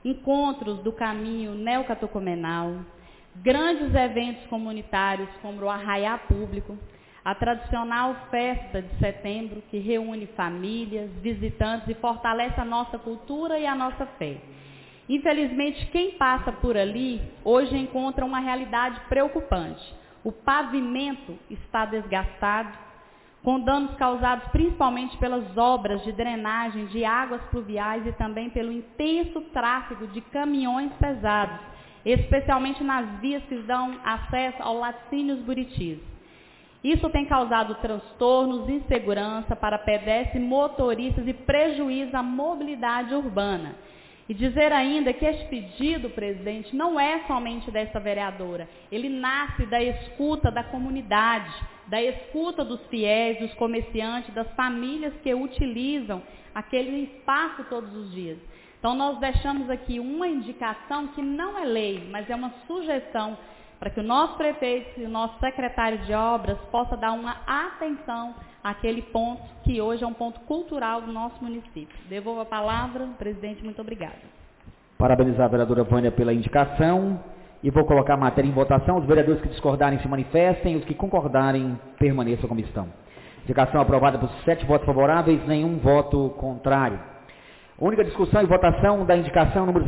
encontros do caminho neocatecumenal, grandes eventos comunitários como o Arraiá Público, a tradicional festa de setembro que reúne famílias, visitantes e fortalece a nossa cultura e a nossa fé. Infelizmente, quem passa por ali hoje encontra uma realidade preocupante. O pavimento está desgastado, com danos causados principalmente pelas obras de drenagem de águas pluviais e também pelo intenso tráfego de caminhões pesados, especialmente nas vias que dão acesso ao laticínios Buritis. Isso tem causado transtornos, insegurança para pedestres e motoristas e prejuízo à mobilidade urbana. E dizer ainda que este pedido, presidente, não é somente dessa vereadora. Ele nasce da escuta da comunidade, da escuta dos fiéis, dos comerciantes, das famílias que utilizam aquele espaço todos os dias. Então, nós deixamos aqui uma indicação que não é lei, mas é uma sugestão para que o nosso prefeito e o nosso secretário de obras possa dar uma atenção àquele ponto que hoje é um ponto cultural do nosso município. Devolvo a palavra, presidente, muito obrigada. Parabenizar a vereadora Vânia pela indicação e vou colocar a matéria em votação. Os vereadores que discordarem se manifestem, os que concordarem permaneçam como estão. Indicação aprovada por 7 votos favoráveis, nenhum voto contrário. Única discussão e votação da indicação número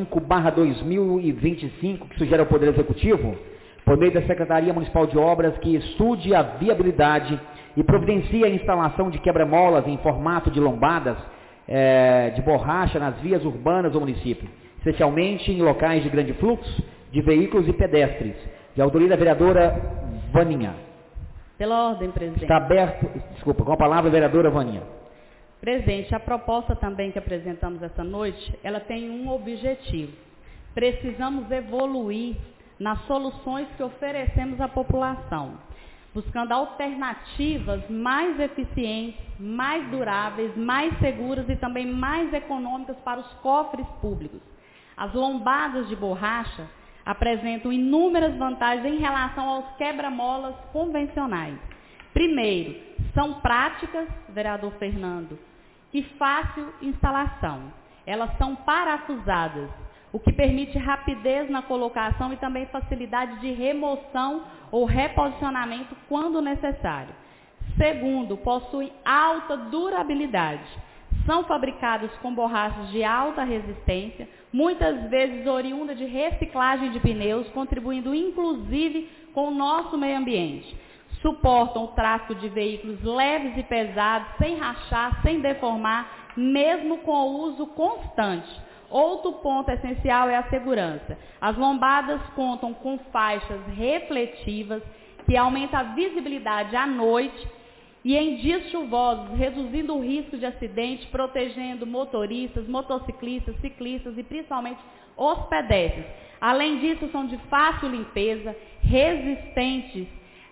05/2025, que sugere ao Poder Executivo, por meio da Secretaria Municipal de Obras, que estude a viabilidade e providencie a instalação de quebra-molas em formato de lombadas de borracha nas vias urbanas do município, especialmente em locais de grande fluxo de veículos e pedestres. De autoria da vereadora Vaninha. Pela ordem, presidente. Está aberto, desculpa, com a palavra a vereadora Vaninha. Presidente, a proposta também que apresentamos essa noite, ela tem um objetivo. Precisamos evoluir nas soluções que oferecemos à população, buscando alternativas mais eficientes, mais duráveis, mais seguras e também mais econômicas para os cofres públicos. As lombadas de borracha apresentam inúmeras vantagens em relação aos quebra-molas convencionais. Primeiro, são práticas, vereador Fernando, e fácil instalação. Elas são parafusadas, o que permite rapidez na colocação e também facilidade de remoção ou reposicionamento quando necessário. Segundo, possui alta durabilidade. São fabricados com borrachas de alta resistência, muitas vezes oriunda de reciclagem de pneus, contribuindo inclusive com o nosso meio ambiente. Suportam o tráfego de veículos leves e pesados, sem rachar, sem deformar, mesmo com o uso constante. Outro ponto essencial é a segurança. As lombadas contam com faixas refletivas, que aumentam a visibilidade à noite e em dias chuvosos, reduzindo o risco de acidente, protegendo motoristas, motociclistas, ciclistas e principalmente os pedestres. Além disso, são de fácil limpeza, resistentes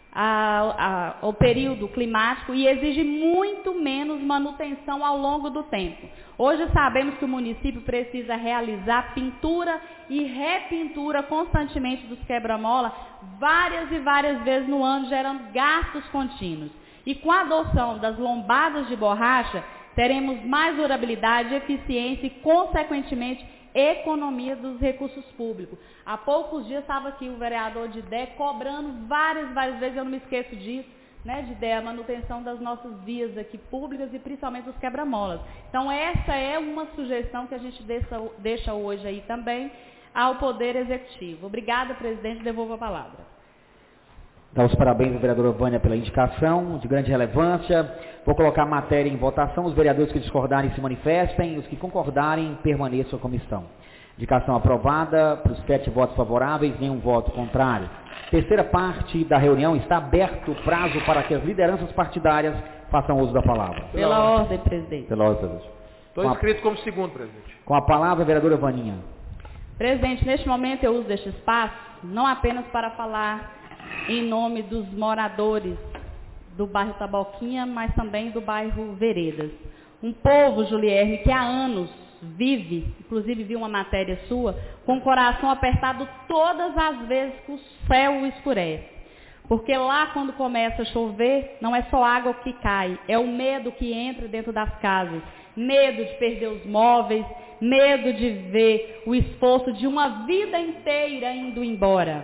ao período climático e exige muito menos manutenção ao longo do tempo. Hoje sabemos que o município precisa realizar pintura e repintura constantemente dos quebra-mola várias e várias vezes no ano, gerando gastos contínuos. E com a adoção das lombadas de borracha, teremos mais durabilidade, eficiência e, consequentemente, economia dos recursos públicos. Há poucos dias estava aqui o vereador de Dé cobrando várias vezes, eu não me esqueço disso, né, de Dé, a manutenção das nossas vias aqui públicas e principalmente dos quebra-molas. Então essa é uma sugestão que a gente deixa hoje aí também ao Poder Executivo. Obrigada, presidente, devolvo a palavra. Dá os parabéns à vereadora Vânia pela indicação, de grande relevância. Vou colocar a matéria em votação. Os vereadores que discordarem se manifestem, os que concordarem permaneçam como estão. Indicação aprovada, por 7 votos favoráveis, nenhum voto contrário. Terceira parte da reunião, está aberto o prazo para que as lideranças partidárias façam uso da palavra. Pela ordem, presidente. Pela ordem, presidente. Estou inscrito como segundo, presidente. Com a palavra, a vereadora Vaninha. Presidente, neste momento eu uso deste espaço, não apenas para falar em nome dos moradores do bairro Taboquinha, mas também do bairro Veredas. Um povo, Julierme, que há anos vive, inclusive vi uma matéria sua, com o coração apertado todas as vezes que o céu escurece. Porque lá, quando começa a chover, não é só água que cai, é o medo que entra dentro das casas. Medo de perder os móveis, medo de ver o esforço de uma vida inteira indo embora.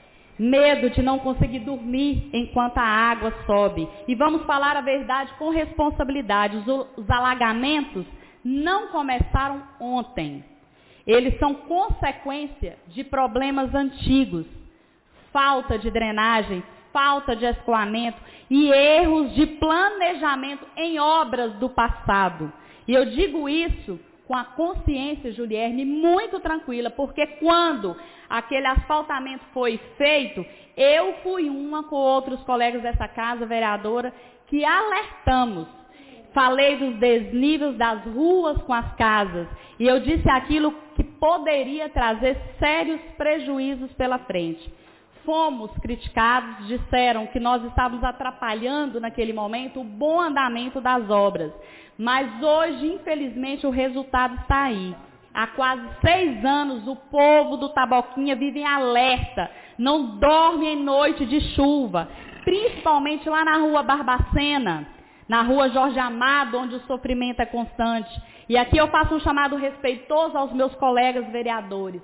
Medo de não conseguir dormir enquanto a água sobe. E vamos falar a verdade com responsabilidade. Os alagamentos não começaram ontem. Eles são consequência de problemas antigos. Falta de drenagem, falta de escoamento e erros de planejamento em obras do passado. E eu digo isso com a consciência, Julierme, muito tranquila, porque quando aquele asfaltamento foi feito, eu fui uma com outros colegas dessa casa, vereadora, que alertamos. Falei dos desníveis das ruas com as casas, e eu disse aquilo que poderia trazer sérios prejuízos pela frente. Fomos criticados, disseram que nós estávamos atrapalhando naquele momento o bom andamento das obras. Mas hoje, infelizmente, o resultado está aí. Há quase 6 anos, o povo do Taboquinha vive em alerta, não dorme em noite de chuva, principalmente lá na rua Barbacena, na rua Jorge Amado, onde o sofrimento é constante. E aqui eu faço um chamado respeitoso aos meus colegas vereadores.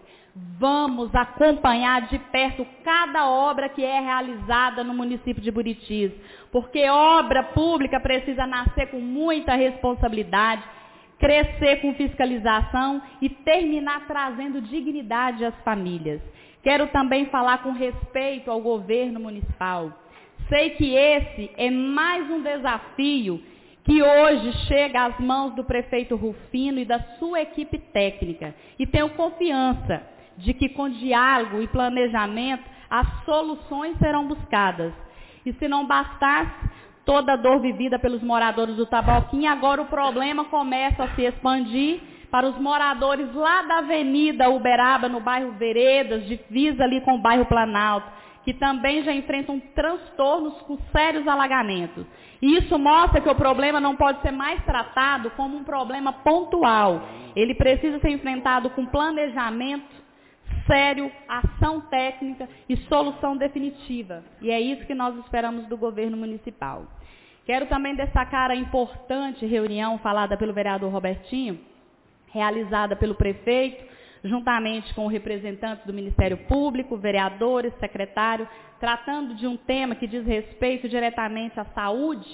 Vamos acompanhar de perto cada obra que é realizada no município de Buritis, porque obra pública precisa nascer com muita responsabilidade, crescer com fiscalização e terminar trazendo dignidade às famílias. Quero também falar com respeito ao governo municipal. Sei que esse é mais um desafio que hoje chega às mãos do prefeito Rufino e da sua equipe técnica. E tenho confiança de que com diálogo e planejamento as soluções serão buscadas. E se não bastasse toda a dor vivida pelos moradores do Taboquinha, agora o problema começa a se expandir para os moradores lá da Avenida Uberaba, no bairro Veredas, divisa ali com o bairro Planalto, que também já enfrentam transtornos com sérios alagamentos. E isso mostra que o problema não pode ser mais tratado como um problema pontual. Ele precisa ser enfrentado com planejamento sério, ação técnica e solução definitiva. E é isso que nós esperamos do governo municipal. Quero também destacar a importante reunião falada pelo vereador Robertinho, realizada pelo prefeito, juntamente com representantes do Ministério Público, vereadores, secretário, tratando de um tema que diz respeito diretamente à saúde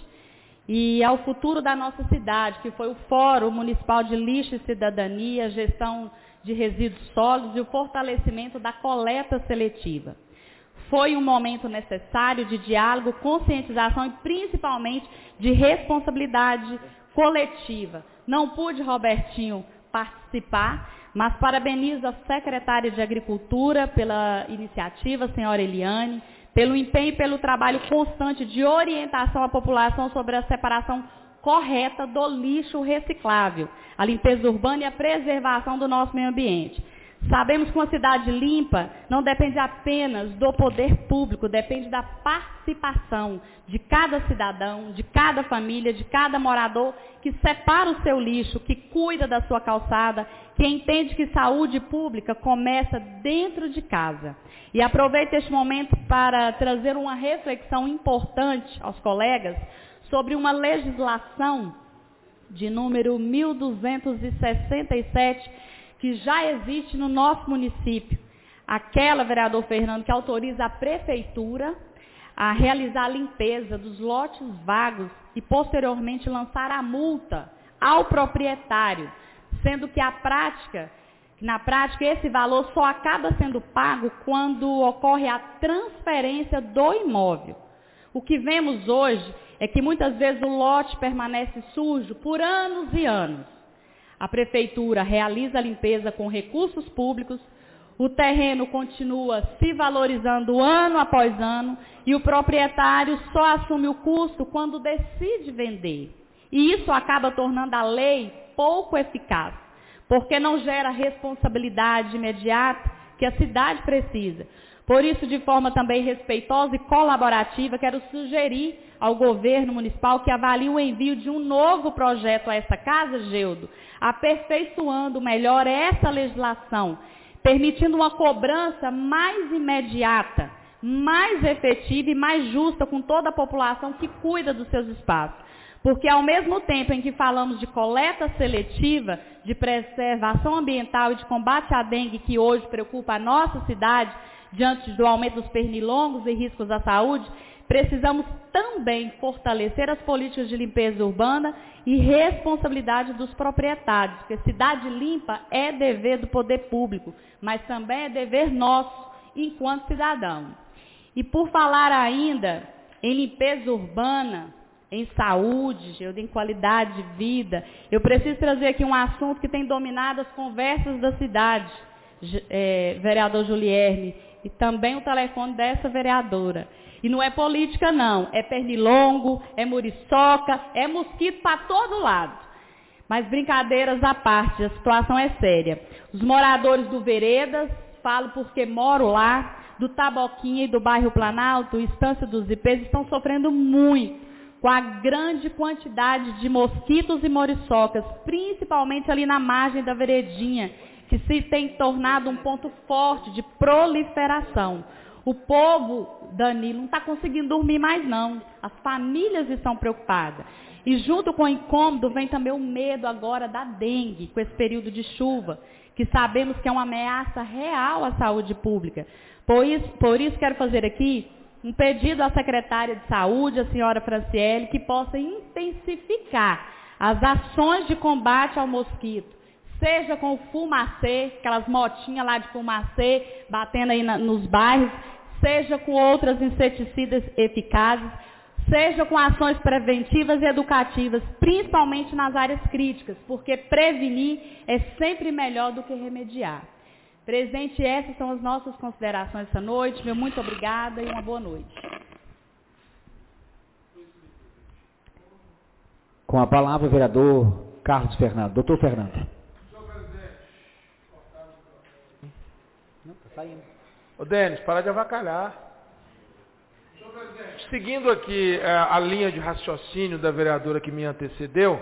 e ao futuro da nossa cidade, que foi o Fórum Municipal de Lixo e Cidadania, Gestão de Resíduos Sólidos e o fortalecimento da coleta seletiva. Foi um momento necessário de diálogo, conscientização e principalmente de responsabilidade coletiva. Não pude, Robertinho, participar, mas parabenizo a secretária de Agricultura pela iniciativa, a senhora Eliane, pelo empenho e pelo trabalho constante de orientação à população sobre a separação correta do lixo reciclável, a limpeza urbana e a preservação do nosso meio ambiente. Sabemos que uma cidade limpa não depende apenas do poder público, depende da participação de cada cidadão, de cada família, de cada morador que separa o seu lixo, que cuida da sua calçada, que entende que saúde pública começa dentro de casa. E aproveito este momento para trazer uma reflexão importante aos colegas sobre uma legislação de número 1267, que já existe no nosso município. Aquela, vereador Fernando, que autoriza a prefeitura a realizar a limpeza dos lotes vagos e posteriormente lançar a multa ao proprietário, sendo que na prática esse valor só acaba sendo pago quando ocorre a transferência do imóvel. O que vemos hoje é que muitas vezes o lote permanece sujo por anos e anos. A prefeitura realiza a limpeza com recursos públicos, o terreno continua se valorizando ano após ano e o proprietário só assume o custo quando decide vender. E isso acaba tornando a lei pouco eficaz, porque não gera responsabilidade imediata que a cidade precisa. Por isso, de forma também respeitosa e colaborativa, quero sugerir ao governo municipal que avalie o envio de um novo projeto a essa casa, Geudo, aperfeiçoando melhor essa legislação, permitindo uma cobrança mais imediata, mais efetiva e mais justa com toda a população que cuida dos seus espaços. Porque ao mesmo tempo em que falamos de coleta seletiva, de preservação ambiental e de combate à dengue, que hoje preocupa a nossa cidade, diante do aumento dos pernilongos e riscos à saúde, precisamos também fortalecer as políticas de limpeza urbana e responsabilidade dos proprietários, porque cidade limpa é dever do poder público, mas também é dever nosso, enquanto cidadão. E por falar ainda em limpeza urbana, em saúde, em qualidade de vida, eu preciso trazer aqui um assunto que tem dominado as conversas da cidade, vereador Julierme, e também o telefone dessa vereadora. E não é política não, é pernilongo, é muriçoca, é mosquito para todo lado. Mas brincadeiras à parte, a situação é séria. Os moradores do Veredas, falo porque moro lá, do Taboquinha e do bairro Planalto, Estância dos Ipês, estão sofrendo muito com a grande quantidade de mosquitos e muriçocas, principalmente ali na margem da veredinha, que se tem tornado um ponto forte de proliferação. O povo, Danilo, não está conseguindo dormir mais não. As famílias estão preocupadas. E junto com o incômodo vem também o medo agora da dengue, com esse período de chuva, que sabemos que é uma ameaça real à saúde pública. Por isso quero fazer aqui um pedido à secretária de saúde, a senhora Franciele, que possa intensificar as ações de combate ao mosquito, seja com o fumacê, aquelas motinhas lá de fumacê, batendo aí nos bairros, seja com outras inseticidas eficazes, seja com ações preventivas e educativas, principalmente nas áreas críticas, porque prevenir é sempre melhor do que remediar. Presidente, essas são as nossas considerações essa noite. Meu muito obrigada e uma boa noite. Com a palavra o vereador Carlos Fernando. Doutor Fernando. Senhor presidente. Não, está saindo. Ô, Denis, para de avacalhar. Senhor presidente, seguindo aqui a linha de raciocínio da vereadora que me antecedeu,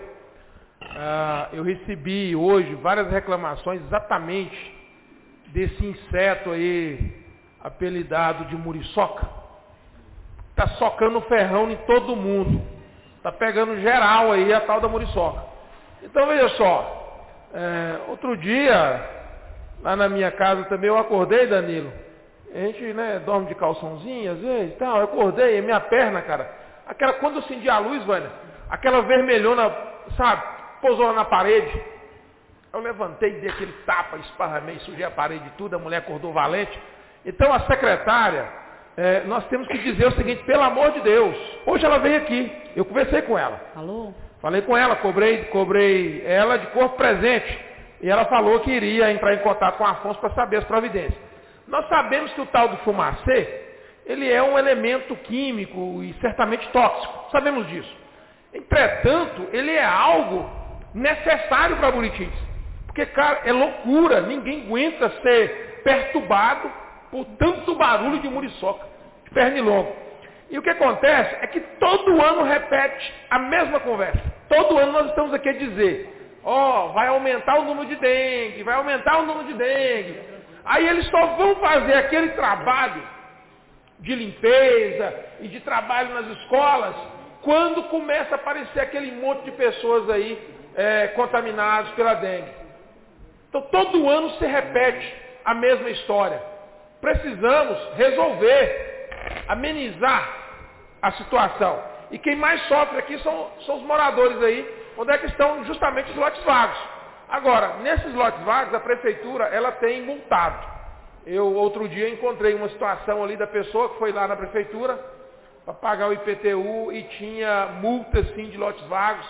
eu recebi hoje várias reclamações exatamente desse inseto aí, apelidado de muriçoca. Está socando ferrão em todo mundo. Está pegando geral aí a tal da muriçoca. Então veja só, outro dia, lá na minha casa também eu acordei, Danilo. A gente, dorme de calçãozinho às vezes e tal. Eu acordei, e minha perna, cara, quando eu acendi a luz, Vânia, aquela vermelhona, sabe, pousou na parede. Eu levantei, dei aquele tapa, esparramei, sujei a parede e tudo, a mulher acordou valente. Então a secretária, nós temos que dizer o seguinte, pelo amor de Deus, hoje ela veio aqui, eu conversei com ela. Alô? Falei com ela, cobrei ela de corpo presente. E ela falou que iria entrar em contato com o Afonso para saber as providências. Nós sabemos que o tal do fumacê, ele é um elemento químico e certamente tóxico, sabemos disso. Entretanto, ele é algo necessário para Buritis. Porque, cara, é loucura, ninguém aguenta ser perturbado por tanto barulho de muriçoca, de pernilongo. E o que acontece é que todo ano repete a mesma conversa. Todo ano nós estamos aqui a dizer, vai aumentar o número de dengue, vai aumentar o número de dengue. Aí eles só vão fazer aquele trabalho de limpeza e de trabalho nas escolas quando começa a aparecer aquele monte de pessoas aí contaminadas pela dengue. Então, todo ano se repete a mesma história. Precisamos resolver, amenizar a situação. E quem mais sofre aqui são os moradores aí, onde é que estão justamente os lotes vagos. Agora, nesses lotes vagos, a prefeitura, ela tem multado. Eu, outro dia, encontrei uma situação ali da pessoa que foi lá na prefeitura para pagar o IPTU e tinha multa, sim, de lotes vagos.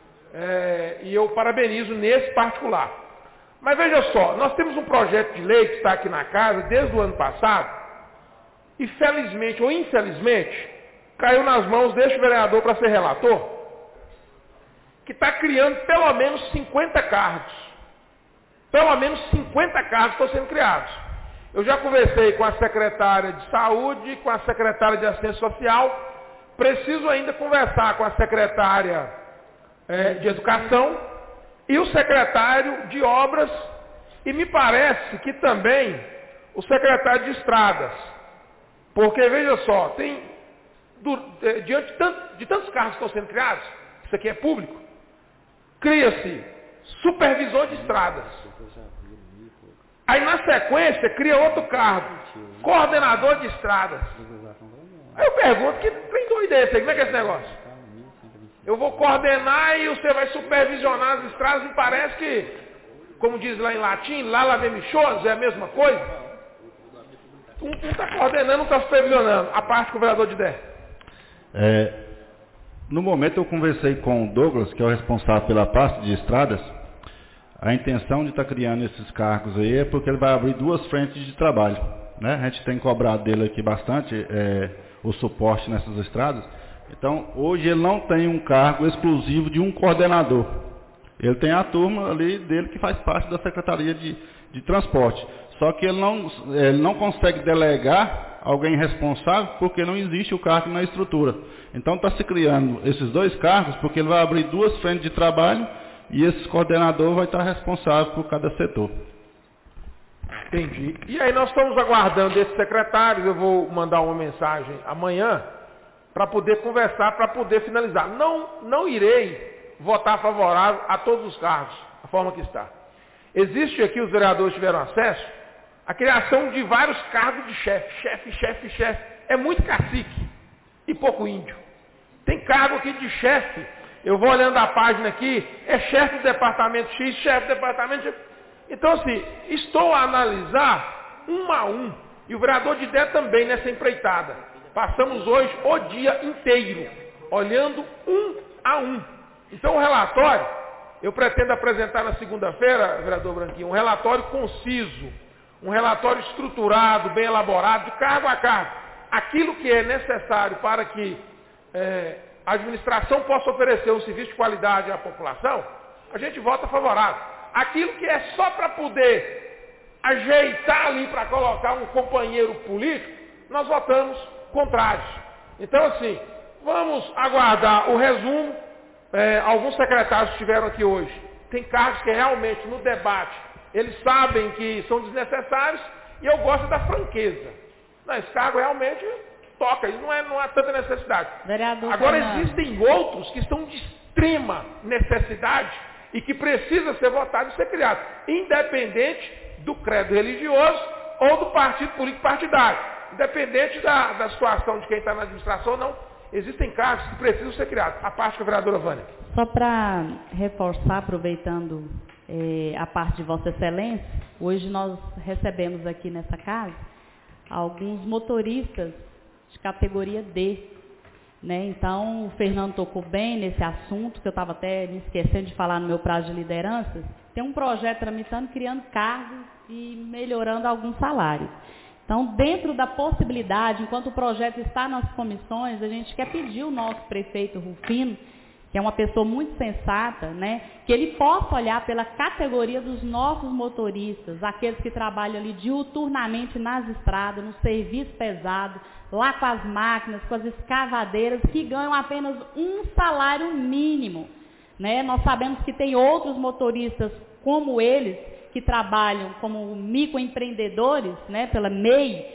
E eu parabenizo nesse particular. Mas veja só, nós temos um projeto de lei que está aqui na casa desde o ano passado e felizmente ou infelizmente caiu nas mãos deste vereador para ser relator, que está criando pelo menos 50 cargos. Pelo menos 50 cargos estão sendo criados. Eu já conversei com a secretária de saúde, com a secretária de assistência social, preciso ainda conversar com a secretária de educação, e o secretário de obras, e me parece que também o secretário de estradas. Porque, veja só, diante de tantos cargos que estão sendo criados, isso aqui é público, cria-se supervisor de estradas. Aí, na sequência, cria outro cargo, coordenador de estradas. Aí eu pergunto, que trem doido é esse aí? Como é que é esse negócio? Eu vou coordenar e você vai supervisionar as estradas e parece que, como diz lá em latim, lala vemichos, é a mesma coisa. Um está coordenando, um está supervisionando. A parte que o vereador de der. No momento eu conversei com o Douglas, que é o responsável pela parte de estradas. A intenção de estar criando esses cargos aí é porque ele vai abrir 2 frentes de trabalho, né? A gente tem cobrado dele aqui bastante o suporte nessas estradas. Então, hoje ele não tem um cargo exclusivo de um coordenador. Ele tem a turma ali dele que faz parte da Secretaria de Transporte. Só que ele não consegue delegar alguém responsável porque não existe o cargo na estrutura. Então está se criando esses 2 cargos porque ele vai abrir 2 frentes de trabalho e esse coordenador vai estar responsável por cada setor. Entendi. E aí nós estamos aguardando esses secretários, eu vou mandar uma mensagem amanhã para poder conversar, para poder finalizar. Não irei votar favorável a todos os cargos, a forma que está. Existe aqui, os vereadores tiveram acesso, a criação de vários cargos de chefe. É muito cacique e pouco índio. Tem cargo aqui de chefe. Eu vou olhando a página aqui, é chefe do departamento X, chefe do departamento Y. Então, assim, estou a analisar um a um. E o vereador de Dé também nessa empreitada. Passamos hoje o dia inteiro, olhando um a um. Então, o relatório, eu pretendo apresentar na segunda-feira, vereador Branquinho, um relatório conciso, um relatório estruturado, bem elaborado, de cargo a cargo. Aquilo que é necessário para que a administração possa oferecer um serviço de qualidade à população, a gente vota favorável. Aquilo que é só para poder ajeitar ali para colocar um companheiro político, nós votamos contrários. Então, assim, vamos aguardar o resumo. Alguns secretários que estiveram aqui hoje, tem cargos que realmente no debate, eles sabem que são desnecessários e eu gosto da franqueza. Não, esse cargo realmente toca, e não há tanta necessidade. Vereador Agora Fernando. existem outros que estão de extrema necessidade e que precisa ser votado e ser criado, independente do credo religioso ou do partido político partidário, independente da situação de quem está na administração ou não, existem cargos que precisam ser criados. A parte que a vereadora Vânia. Só para reforçar, aproveitando a parte de Vossa Excelência, hoje nós recebemos aqui nessa casa alguns motoristas de categoria D. Né? Então, o Fernando tocou bem nesse assunto, que eu estava até me esquecendo de falar no meu prazo de lideranças. Tem um projeto tramitando, criando cargos e melhorando alguns salários. Então, dentro da possibilidade, enquanto o projeto está nas comissões, a gente quer pedir ao nosso prefeito Rufino, que é uma pessoa muito sensata, né, que ele possa olhar pela categoria dos nossos motoristas, aqueles que trabalham ali diuturnamente nas estradas, no serviço pesado, lá com as máquinas, com as escavadeiras, que ganham apenas um salário mínimo. Né? Nós sabemos que tem outros motoristas como eles, que trabalham como microempreendedores, né, pela MEI,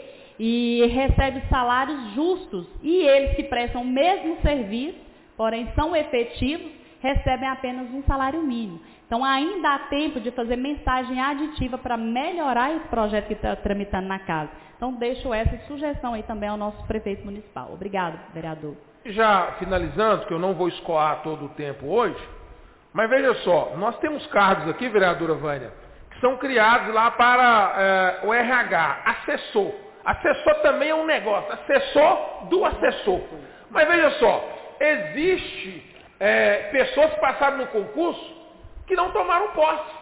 e recebem salários justos. E eles que prestam o mesmo serviço, porém são efetivos, recebem apenas um salário mínimo. Então ainda há tempo de fazer mensagem aditiva para melhorar esse projeto que está tramitando na casa. Então deixo essa sugestão aí também ao nosso prefeito municipal. Obrigado, vereador. Já finalizando, que eu não vou escoar todo o tempo hoje, mas veja só, nós temos cargos aqui, vereadora Vânia, que são criados lá para o RH, assessor. Assessor também é um negócio, assessor do assessor. Mas veja só, existe pessoas que passaram no concurso que não tomaram posse.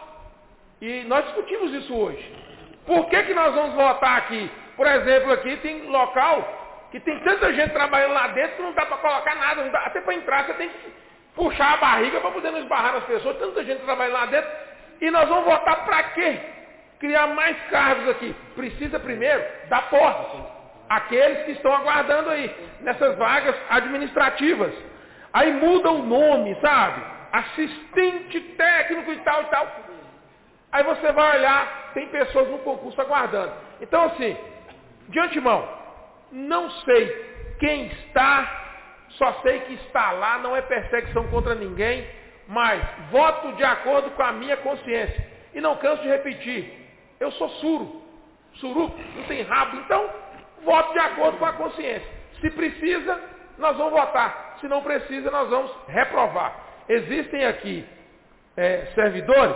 E nós discutimos isso hoje. Por que nós vamos votar aqui? Por exemplo, aqui tem local que tem tanta gente trabalhando lá dentro que não dá para colocar nada, não dá, até para entrar você tem que puxar a barriga para poder não esbarrar nas pessoas, tanta gente trabalhando lá dentro. E nós vamos votar para quê? Criar mais cargos aqui. Precisa primeiro dar posse àqueles que estão aguardando aí, nessas vagas administrativas. Aí muda o nome, sabe? Assistente técnico e tal e tal. Aí você vai olhar, tem pessoas no concurso aguardando. Então assim, de antemão, Não sei quem está, só sei que está lá, não é perseguição contra ninguém, mas voto de acordo com a minha consciência. E não canso de repetir, eu sou suru, não tem rabo, então voto de acordo com a consciência. Se precisa, nós vamos votar. Se não precisa, nós vamos reprovar. Existem aqui servidores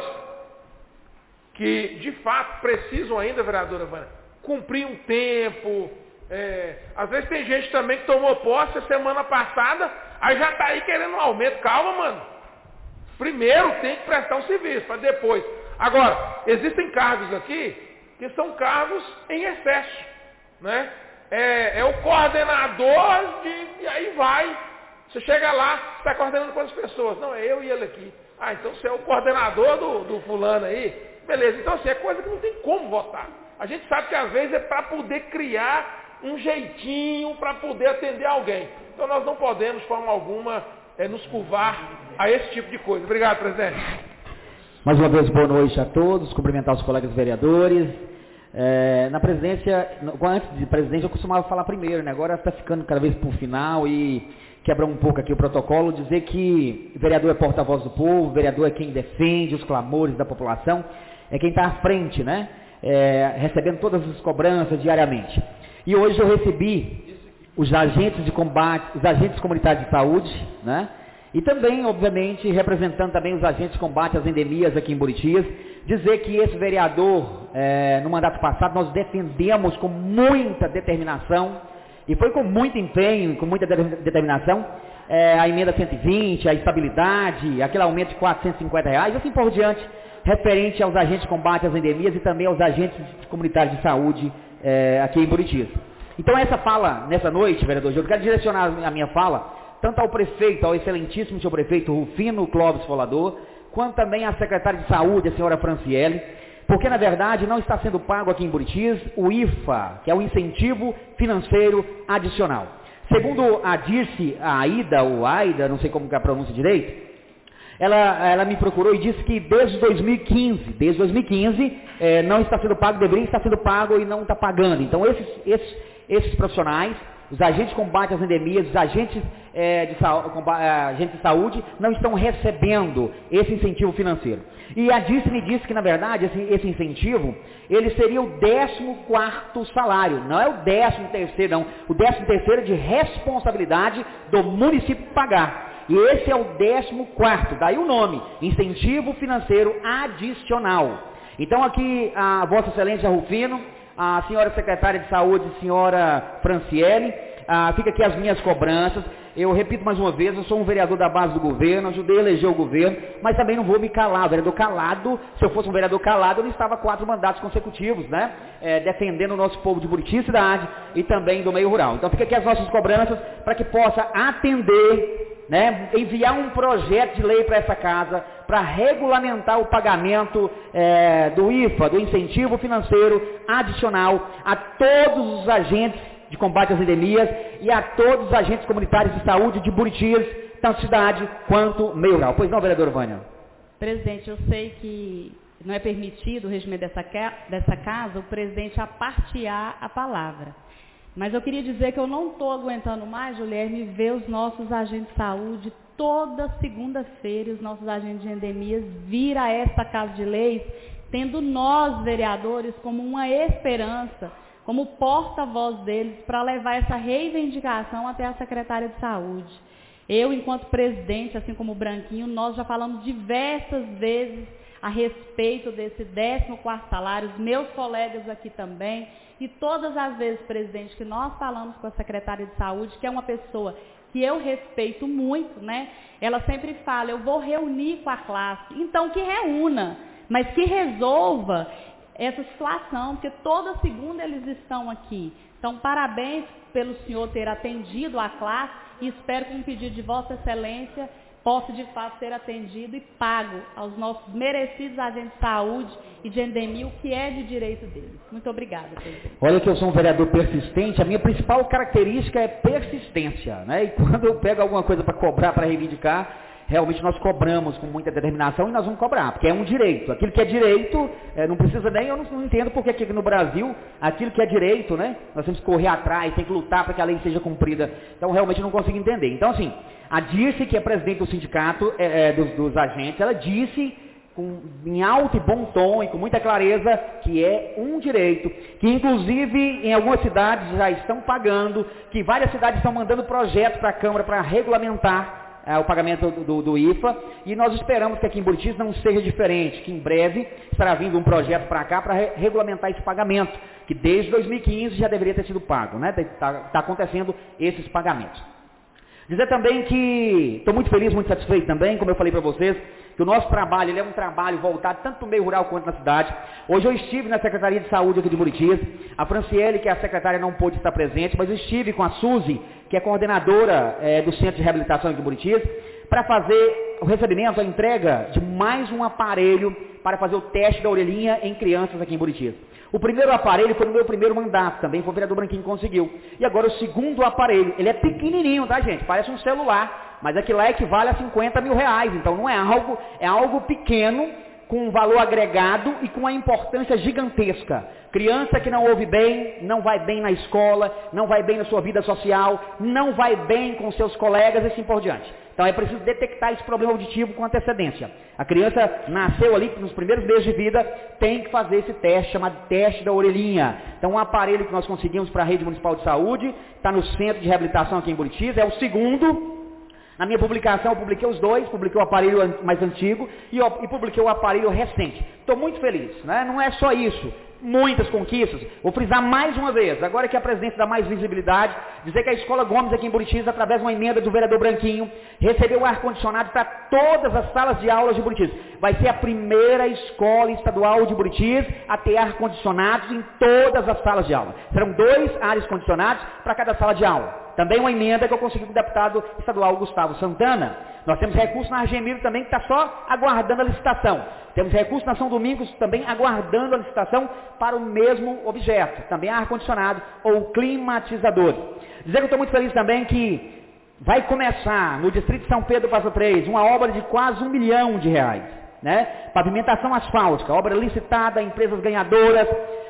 que, de fato, precisam ainda, vereadora Vânia, cumprir um tempo. Às vezes tem gente também que tomou posse a semana passada, aí já está aí querendo um aumento. Calma, mano. Primeiro tem que prestar um serviço, para depois. Agora, existem cargos aqui que são cargos em excesso, né? É o coordenador e aí vai. Você chega lá, você está coordenando quantas pessoas? Não, é eu e ele aqui. Ah, então você é o coordenador do fulano aí. Beleza, então assim, é coisa que não tem como votar. A gente sabe que às vezes é para poder criar um jeitinho para poder atender alguém. Então nós não podemos, de forma alguma, nos curvar a esse tipo de coisa. Obrigado, presidente. Mais uma vez, boa noite a todos, cumprimentar os colegas vereadores. Na presidência, antes de presidente, eu costumava falar primeiro, né? Agora está ficando cada vez para o final e quebra um pouco aqui o protocolo, dizer que o vereador é porta-voz do povo, o vereador é quem defende os clamores da população, é quem está à frente, né? Recebendo todas as cobranças diariamente. E hoje eu recebi os agentes de combate, os agentes comunitários de saúde, né? E também, obviamente, representando também os agentes de combate às endemias aqui em Buritias, dizer que esse vereador, no mandato passado, nós defendemos com muita determinação, e foi com muito empenho, com muita determinação, a emenda 120, a estabilidade, aquele aumento de R$450, assim por diante, referente aos agentes de combate às endemias e também aos agentes comunitários de saúde aqui em Buritias. Então essa fala, nessa noite, vereador Gil, eu quero direcionar a minha fala tanto ao prefeito, ao excelentíssimo senhor prefeito Rufino Clóvis Folador, quanto também à secretária de saúde, a senhora Franciele, porque na verdade não está sendo pago aqui em Buritias o IFA, que é o incentivo financeiro adicional. Segundo a Dirce, a Aida, ou Aida, não sei como que é a pronúncia direito, ela me procurou e disse que desde 2015, não está sendo pago, deveria estar sendo pago e não está pagando. Então esses profissionais, os agentes de combate às endemias, os agentes de saúde, não estão recebendo esse incentivo financeiro. E a Dirce me disse que, na verdade, esse incentivo, ele seria o 14º salário, não é o 13º, não. O 13º é de responsabilidade do município pagar. E esse é o 14º, daí o nome, incentivo financeiro adicional. Então aqui, a Vossa Excelência Rufino, a senhora secretária de saúde, senhora Franciele, fica aqui as minhas cobranças. Eu repito mais uma vez, eu sou um vereador da base do governo, ajudei a eleger o governo, mas também não vou me calar. Vereador calado, se eu fosse um vereador calado, eu não estava 4 mandatos consecutivos, né? Defendendo o nosso povo de Buriti cidade e também do meio rural. Então fica aqui as nossas cobranças para que possa atender, né? Enviar um projeto de lei para essa casa, para regulamentar o pagamento do IFA, do incentivo financeiro adicional a todos os agentes de combate às endemias e a todos os agentes comunitários de saúde de Buritias, tanto cidade quanto meio rural. Pois não, vereadora Vânia? Presidente, eu sei que não é permitido o regimento dessa casa o presidente apartear a palavra. Mas eu queria dizer que eu não estou aguentando mais, Guilherme, ver os nossos agentes de saúde toda segunda-feira, os nossos agentes de endemias vir a esta Casa de Leis, tendo nós, vereadores, como uma esperança, como porta-voz deles, para levar essa reivindicação até a secretária de saúde. Eu, enquanto presidente, assim como o Branquinho, nós já falamos diversas vezes a respeito desse 14º salário, os meus colegas aqui também, e todas as vezes, presidente, que nós falamos com a secretária de saúde, que é uma pessoa que eu respeito muito, né? Ela sempre fala, eu vou reunir com a classe. Então, que reúna, mas que resolva essa situação, porque toda segunda eles estão aqui. Então, parabéns pelo senhor ter atendido a classe e espero que um pedido de Vossa Excelência possa de fato ser atendido e pago aos nossos merecidos agentes de saúde e de endemia, o que é de direito deles. Muito obrigada, presidente. Olha que eu sou um vereador persistente, a minha principal característica é persistência, né? E quando eu pego alguma coisa para cobrar, para reivindicar, realmente nós cobramos com muita determinação e nós vamos cobrar, porque é um direito. Aquilo que é direito, não precisa nem, eu não entendo porque aqui no Brasil, aquilo que é direito, né, nós temos que correr atrás, tem que lutar para que a lei seja cumprida. Então, realmente não consigo entender. Então, assim, a Dirce, que é presidente do sindicato dos agentes, ela disse em alto e bom tom e com muita clareza que é um direito, que inclusive em algumas cidades já estão pagando, que várias cidades estão mandando projetos para a Câmara para regulamentar o pagamento do IFA, e nós esperamos que aqui em Buritis não seja diferente, que em breve estará vindo um projeto para cá para regulamentar esse pagamento, que desde 2015 já deveria ter sido pago, né? Está acontecendo esses pagamentos. Dizer também que estou muito feliz, muito satisfeito também, como eu falei para vocês, que o nosso trabalho ele é um trabalho voltado tanto no meio rural quanto na cidade. Hoje eu estive na Secretaria de Saúde aqui de Buritis, a Franciele, que é a secretária, não pôde estar presente, mas eu estive com a Suzy, que é coordenadora do Centro de Reabilitação aqui de Buritis, para fazer o recebimento, a entrega de mais um aparelho para fazer o teste da orelhinha em crianças aqui em Buritis. O primeiro aparelho foi no meu primeiro mandato, também foi o vereador Branquinho que conseguiu. E agora o segundo aparelho, ele é pequenininho, tá, gente? Parece um celular, mas aquilo lá equivale a 50 mil reais. Então não é algo, é algo pequeno, com um valor agregado e com uma importância gigantesca. Criança que não ouve bem, não vai bem na escola, não vai bem na sua vida social, não vai bem com seus colegas e assim por diante. Então é preciso detectar esse problema auditivo com antecedência. A criança nasceu ali, nos primeiros meses de vida, tem que fazer esse teste, chamado teste da orelhinha. Então um aparelho que nós conseguimos para a Rede Municipal de Saúde, está no Centro de Reabilitação aqui em Buritis, é o segundo. Na minha publicação eu publiquei os dois, publiquei o aparelho mais antigo e publiquei o aparelho recente. Estou muito feliz, né? Não é só isso. Muitas conquistas, vou frisar mais uma vez, agora que a presidência dá mais visibilidade, dizer que a Escola Gomes aqui em Buritis, através de uma emenda do vereador Branquinho, recebeu ar-condicionado para todas as salas de aulas de Buritis. Vai ser a primeira escola estadual de Buritis a ter ar-condicionados em todas as salas de aula. Serão 2 ares condicionados para cada sala de aula. Também uma emenda que eu consegui com o deputado estadual Gustavo Santana. Nós temos recurso na Argemiro também, que está só aguardando a licitação. Temos recurso na São Domingos também aguardando a licitação para o mesmo objeto, também ar-condicionado ou climatizador. Dizer que eu estou muito feliz também que vai começar no Distrito de São Pedro Passo 3 uma obra de quase R$1 milhão, né? Pavimentação asfáltica, obra licitada, empresas ganhadoras,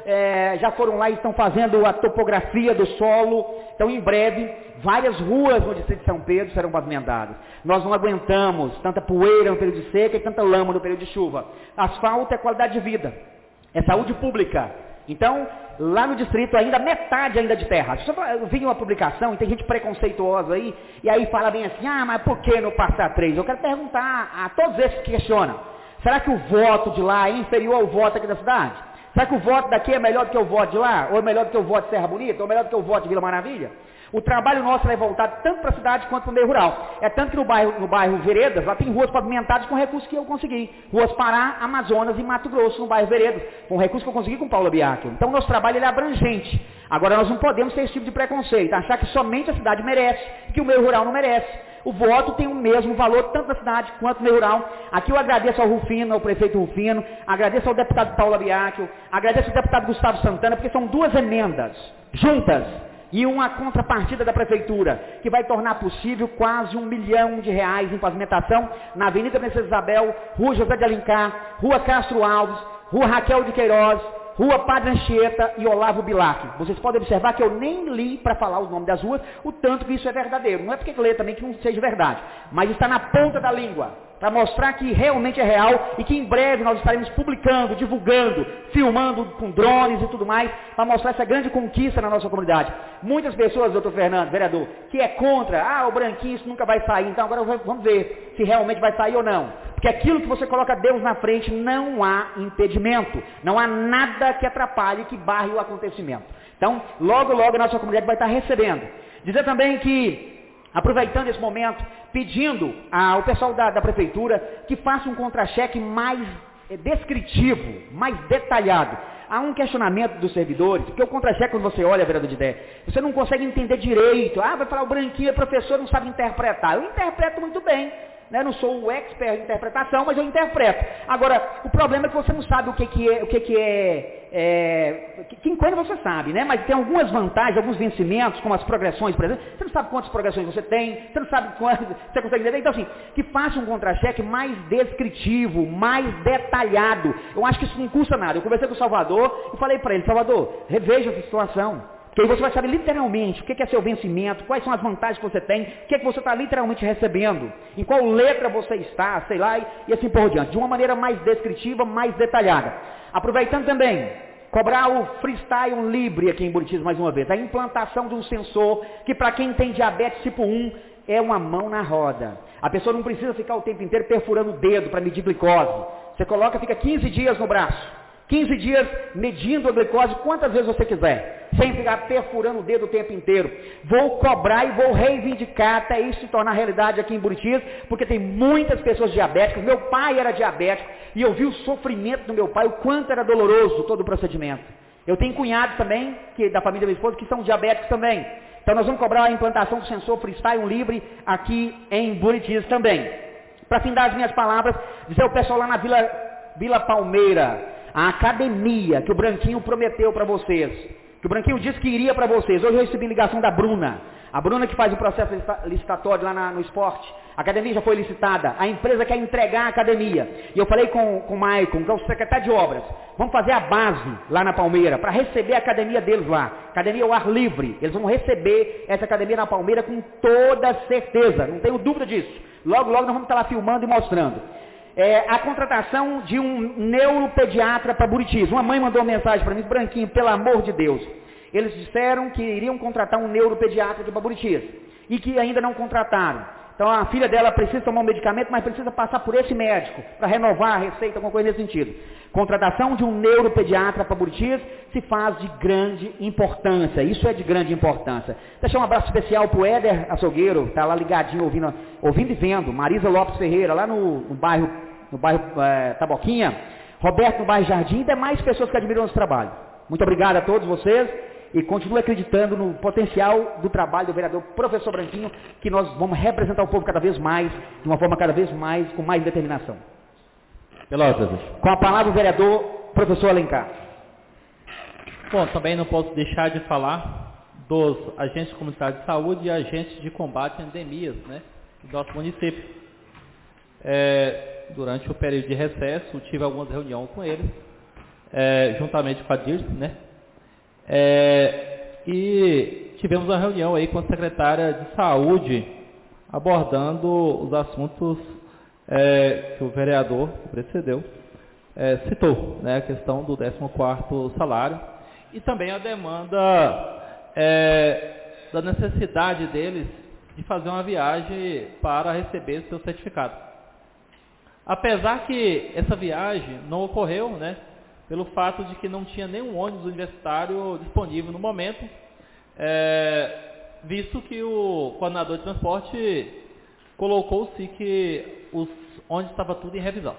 já foram lá e estão fazendo a topografia do solo. Então em breve várias ruas no Distrito de São Pedro serão pavimentadas. Nós não aguentamos tanta poeira no período de seca e tanta lama no período de chuva. Asfalto é qualidade de vida, é saúde pública. Então, lá no distrito ainda, metade ainda de terra. Eu vi uma publicação e tem gente preconceituosa aí, e aí fala bem assim, mas por que no Passar 3? Eu quero perguntar a todos esses que questionam, será que o voto de lá é inferior ao voto aqui da cidade? Será que o voto daqui é melhor do que o voto de lá? Ou é melhor do que o voto de Serra Bonita? Ou é melhor do que o voto de Vila Maravilha? O trabalho nosso é voltado tanto para a cidade quanto para o meio rural. É tanto que no bairro Veredas, lá tem ruas pavimentadas com recursos que eu consegui. Ruas Pará, Amazonas e Mato Grosso, no bairro Veredas. Com recursos que eu consegui com Paula Biacchio. Então o nosso trabalho ele é abrangente. Agora nós não podemos ter esse tipo de preconceito. Achar que somente a cidade merece, que o meio rural não merece. O voto tem o mesmo valor, tanto na cidade quanto no meio rural. Aqui eu agradeço ao Rufino, ao prefeito Rufino, agradeço ao deputado Paula Biacchio, agradeço ao deputado Gustavo Santana, porque são 2 emendas juntas e uma contrapartida da prefeitura, que vai tornar possível quase R$1 milhão em pavimentação na Avenida Princesa Isabel, Rua José de Alencar, Rua Castro Alves, Rua Raquel de Queiroz, Rua Padre Anchieta e Olavo Bilac. Vocês podem observar que eu nem li para falar o nome das ruas, o tanto que isso é verdadeiro. Não é porque ler também que não seja verdade, mas está na ponta da língua, para mostrar que realmente é real e que em breve nós estaremos publicando, divulgando, filmando com drones e tudo mais, para mostrar essa grande conquista na nossa comunidade. Muitas pessoas, doutor Fernando, vereador, que é contra, o branquinho isso nunca vai sair, então agora vamos ver se realmente vai sair ou não. Porque aquilo que você coloca Deus na frente, não há impedimento, não há nada que atrapalhe, que barre o acontecimento. Então, logo, logo a nossa comunidade vai estar recebendo. Dizer também que, aproveitando esse momento, pedindo ao pessoal da prefeitura que faça um contra-cheque mais descritivo, mais detalhado. Há um questionamento dos servidores, porque o contra-cheque, quando você olha, vereador de ideia, você não consegue entender direito. Vai falar, o branquinho é professor, não sabe interpretar. Eu interpreto muito bem. né? Eu não sou o expert em interpretação, mas eu interpreto. Agora, o problema é que você não sabe o que quando você sabe, né? Mas tem algumas vantagens, alguns vencimentos, como as progressões, por exemplo. Você não sabe quantas progressões você tem, você não sabe quantas você consegue entender. Então, assim, que faça um contra-cheque mais descritivo, mais detalhado. Eu acho que isso não custa nada. Eu conversei com o Salvador e falei para ele, Salvador, reveja essa situação. Porque aí você vai saber literalmente o que é seu vencimento, quais são as vantagens que você tem, o que é que você está literalmente recebendo, em qual letra você está, sei lá, e assim por diante. De uma maneira mais descritiva, mais detalhada. Aproveitando também, cobrar o Freestyle Libre aqui em Buritis mais uma vez. A implantação de um sensor que para quem tem diabetes tipo 1 é uma mão na roda. A pessoa não precisa ficar o tempo inteiro perfurando o dedo para medir glicose. Você coloca, fica 15 dias no braço. 15 dias medindo a glicose quantas vezes você quiser, sem ficar perfurando o dedo o tempo inteiro. Vou cobrar e vou reivindicar até isso se tornar realidade aqui em Buritis, porque tem muitas pessoas diabéticas. Meu pai era diabético e eu vi o sofrimento do meu pai, o quanto era doloroso todo o procedimento. Eu tenho cunhados também, da família da minha esposa, que são diabéticos também. Então nós vamos cobrar a implantação do sensor Freestyle Libre aqui em Buritis também. Para findar as minhas palavras, dizer ao pessoal lá na Vila Palmeira, a academia que o Branquinho prometeu para vocês, que o Branquinho disse que iria para vocês. Hoje eu recebi ligação da Bruna, a Bruna que faz o processo licitatório lá no esporte. A academia já foi licitada, a empresa quer entregar a academia. E eu falei com o Maicon, que é o secretário de obras, vamos fazer a base lá na Palmeira, para receber a academia deles lá. Academia ao ar livre, eles vão receber essa academia na Palmeira com toda certeza, não tenho dúvida disso. Logo, logo nós vamos estar lá filmando e mostrando. A contratação de um neuropediatra para Buritis. Uma mãe mandou uma mensagem para mim, Branquinho, pelo amor de Deus. Eles disseram que iriam contratar um neuropediatra aqui para Buritis e que ainda não contrataram. Então a filha dela precisa tomar um medicamento, mas precisa passar por esse médico para renovar a receita, alguma coisa nesse sentido. Contratação de um neuropediatra para Buritis se faz de grande importância. Isso é de grande importância. Deixar um abraço especial para o Éder Açougueiro, está lá ligadinho, ouvindo e vendo. Marisa Lopes Ferreira, lá no bairro Taboquinha. Roberto no bairro Jardim e demais pessoas que admiram o nosso trabalho. Muito obrigado a todos vocês. E continue acreditando no potencial do trabalho do vereador Professor Branquinho, que nós vamos representar o povo cada vez mais, de uma forma cada vez mais, com mais determinação. Pelotas. Com a palavra o vereador Professor Alencar. Bom, também não posso deixar de falar dos agentes comunitários de saúde e agentes de combate a endemias, né, do nosso município. Durante o período de recesso, tive algumas reuniões com eles, juntamente com a Dirce, né? E tivemos uma reunião aí com a secretária de saúde abordando os assuntos que o vereador que precedeu citou, né, a questão do 14º salário e também a demanda da necessidade deles de fazer uma viagem para receber seu certificado. Apesar que essa viagem não ocorreu, né, pelo fato de que não tinha nenhum ônibus universitário disponível no momento, visto que o coordenador de transporte colocou-se que os ônibus estava tudo em revisão.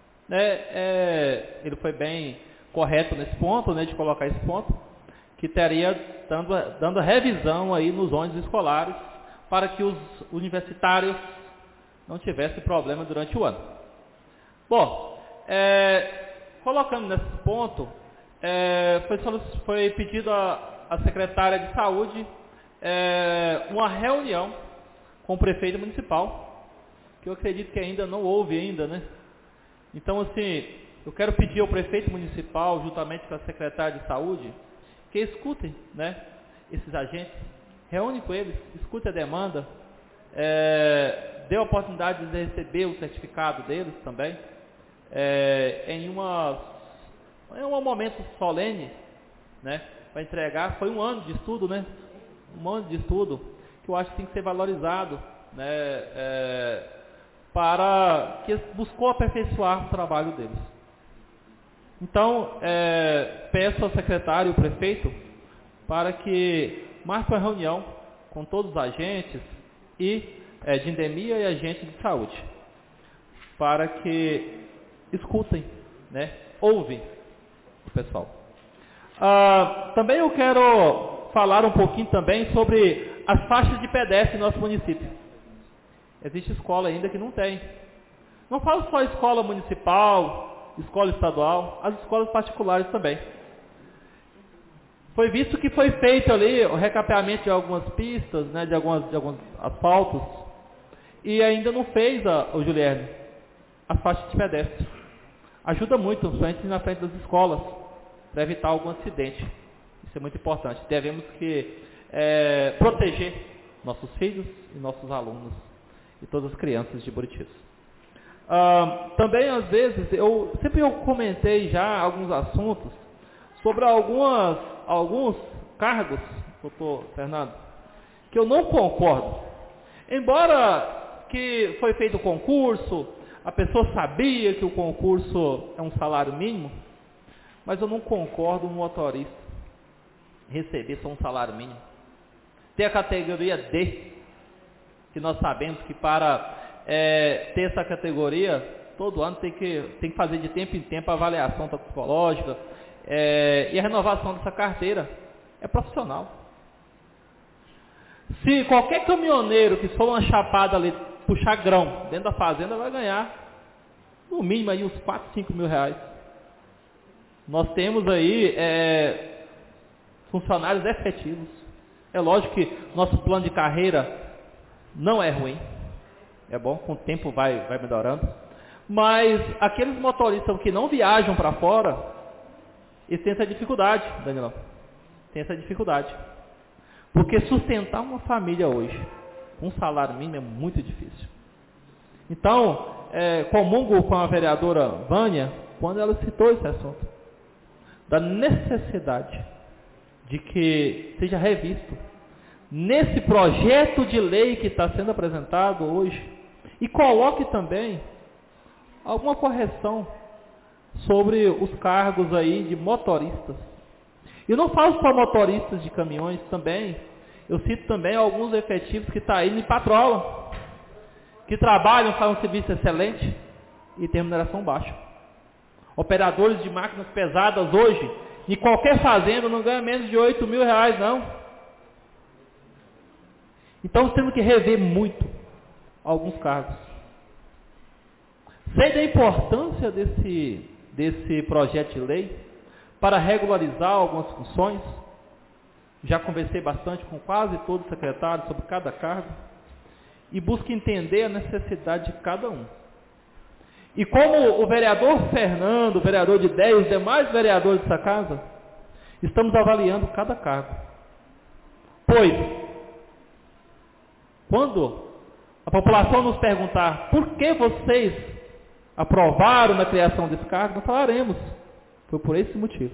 Ele foi bem correto nesse ponto, né, de colocar esse ponto, que estaria dando revisão aí nos ônibus escolares para que os universitários não tivessem problema durante o ano. Bom, colocando nesse ponto, foi pedido à secretária de saúde uma reunião com o prefeito municipal, que eu acredito que ainda não houve ainda, né? Então, assim, eu quero pedir ao prefeito municipal, juntamente com a secretária de saúde, que escutem, né, esses agentes, reúne com eles, escute a demanda, dê a oportunidade de receber o certificado deles também, em um momento solene, né, para entregar. Foi um ano de estudo, né, que eu acho que tem que ser valorizado, né, para que buscou aperfeiçoar o trabalho deles. Então, peço ao secretário e ao prefeito para que marque uma reunião com todos os agentes de endemia e agentes de saúde, para que escutem, né, ouvem o pessoal. Também eu quero falar um pouquinho também sobre as faixas de pedestre no nosso município. Existe escola ainda que não tem. Não falo só escola municipal, escola estadual, as escolas particulares também. Foi visto que foi feito ali o recapeamento de algumas pistas, né, de alguns asfaltos, e ainda não fez, o Julierne, as faixas de pedestre. Ajuda muito, principalmente na frente das escolas, para evitar algum acidente. Isso é muito importante. Devemos proteger nossos filhos e nossos alunos e todas as crianças de Buritis. Também, às vezes, eu comentei já alguns assuntos sobre alguns cargos, doutor Fernando, que eu não concordo. Embora que foi feito o concurso, a pessoa sabia que o concurso é um salário mínimo, mas eu não concordo um motorista receber só um salário mínimo. Tem a categoria D, que nós sabemos que para ter essa categoria, todo ano tem que fazer de tempo em tempo a avaliação toxicológica e a renovação dessa carteira. É profissional. Se qualquer caminhoneiro que for uma chapada ali, puxar grão dentro da fazenda, vai ganhar no mínimo aí uns 4, 5 mil reais. Nós temos aí funcionários efetivos. É lógico que nosso plano de carreira não é ruim. É bom, com o tempo vai melhorando. Mas aqueles motoristas que não viajam para fora, eles têm essa dificuldade, Danilão. Tem essa dificuldade. Porque sustentar uma família hoje, um salário mínimo é muito difícil. Então, comungo com a vereadora Vânia, quando ela citou esse assunto, da necessidade de que seja revisto nesse projeto de lei que está sendo apresentado hoje, e coloque também alguma correção sobre os cargos aí de motoristas. E não falo só motoristas de caminhões também, eu cito também alguns efetivos que estão aí em patrola, que trabalham, fazem um serviço excelente e tem remuneração baixa. Operadores de máquinas pesadas hoje, em qualquer fazenda, não ganham menos de 8 mil reais, não. Então temos que rever muito alguns cargos. Sei da importância desse projeto de lei para regularizar algumas funções. Já conversei bastante com quase todos os secretários sobre cada cargo e busco entender a necessidade de cada um. E como o vereador Fernando, o vereador de 10, os demais vereadores dessa casa, estamos avaliando cada cargo. Pois, quando a população nos perguntar por que vocês aprovaram na criação desse cargo, nós falaremos. Foi por esse motivo.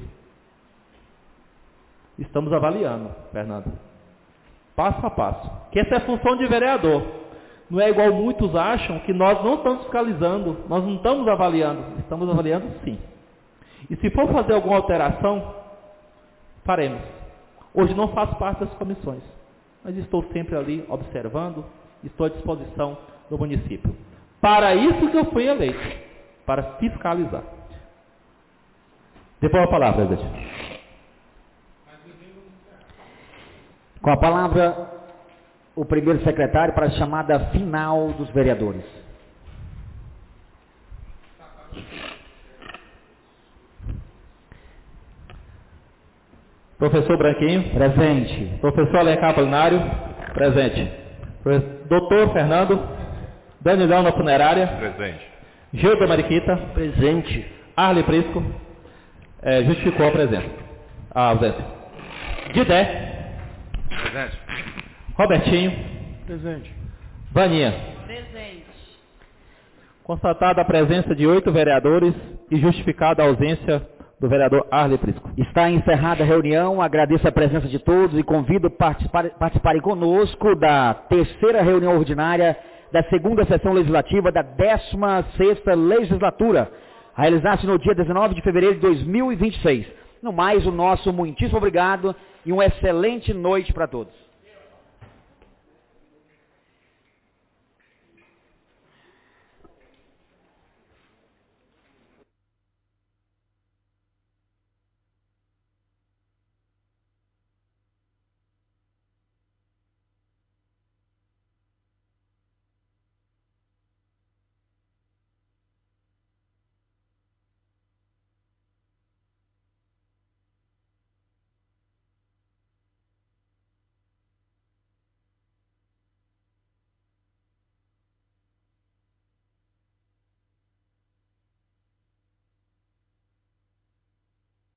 Estamos avaliando, Fernando. Passo a passo. Que essa é a função de vereador. Não é igual muitos acham que nós não estamos fiscalizando, nós não estamos avaliando. Estamos avaliando sim. E se for fazer alguma alteração, faremos. Hoje não faço parte das comissões, mas estou sempre ali observando, estou à disposição do município. Para isso que eu fui eleito, para fiscalizar. Depois a palavra, presidente. Com a palavra, o primeiro secretário para a chamada final dos vereadores. Professor Branquinho. Presente. Professor Alencar Apolinário. Presente. Doutor Fernando. Danilão na funerária. Presente. Gilda Mariquita. Presente. Arley Prisco. Justificou a presença. A ausência. Didé. Presente. Robertinho. Presente. Vaninha. Presente. Constatada a presença de 8 vereadores e justificada a ausência do vereador Arley Prisco. Está encerrada a reunião, agradeço a presença de todos e convido a participarem conosco da terceira reunião ordinária da segunda sessão legislativa da 16ª legislatura, a realizar-se no dia 19 de fevereiro de 2026. No mais, o nosso muitíssimo obrigado e uma excelente noite para todos.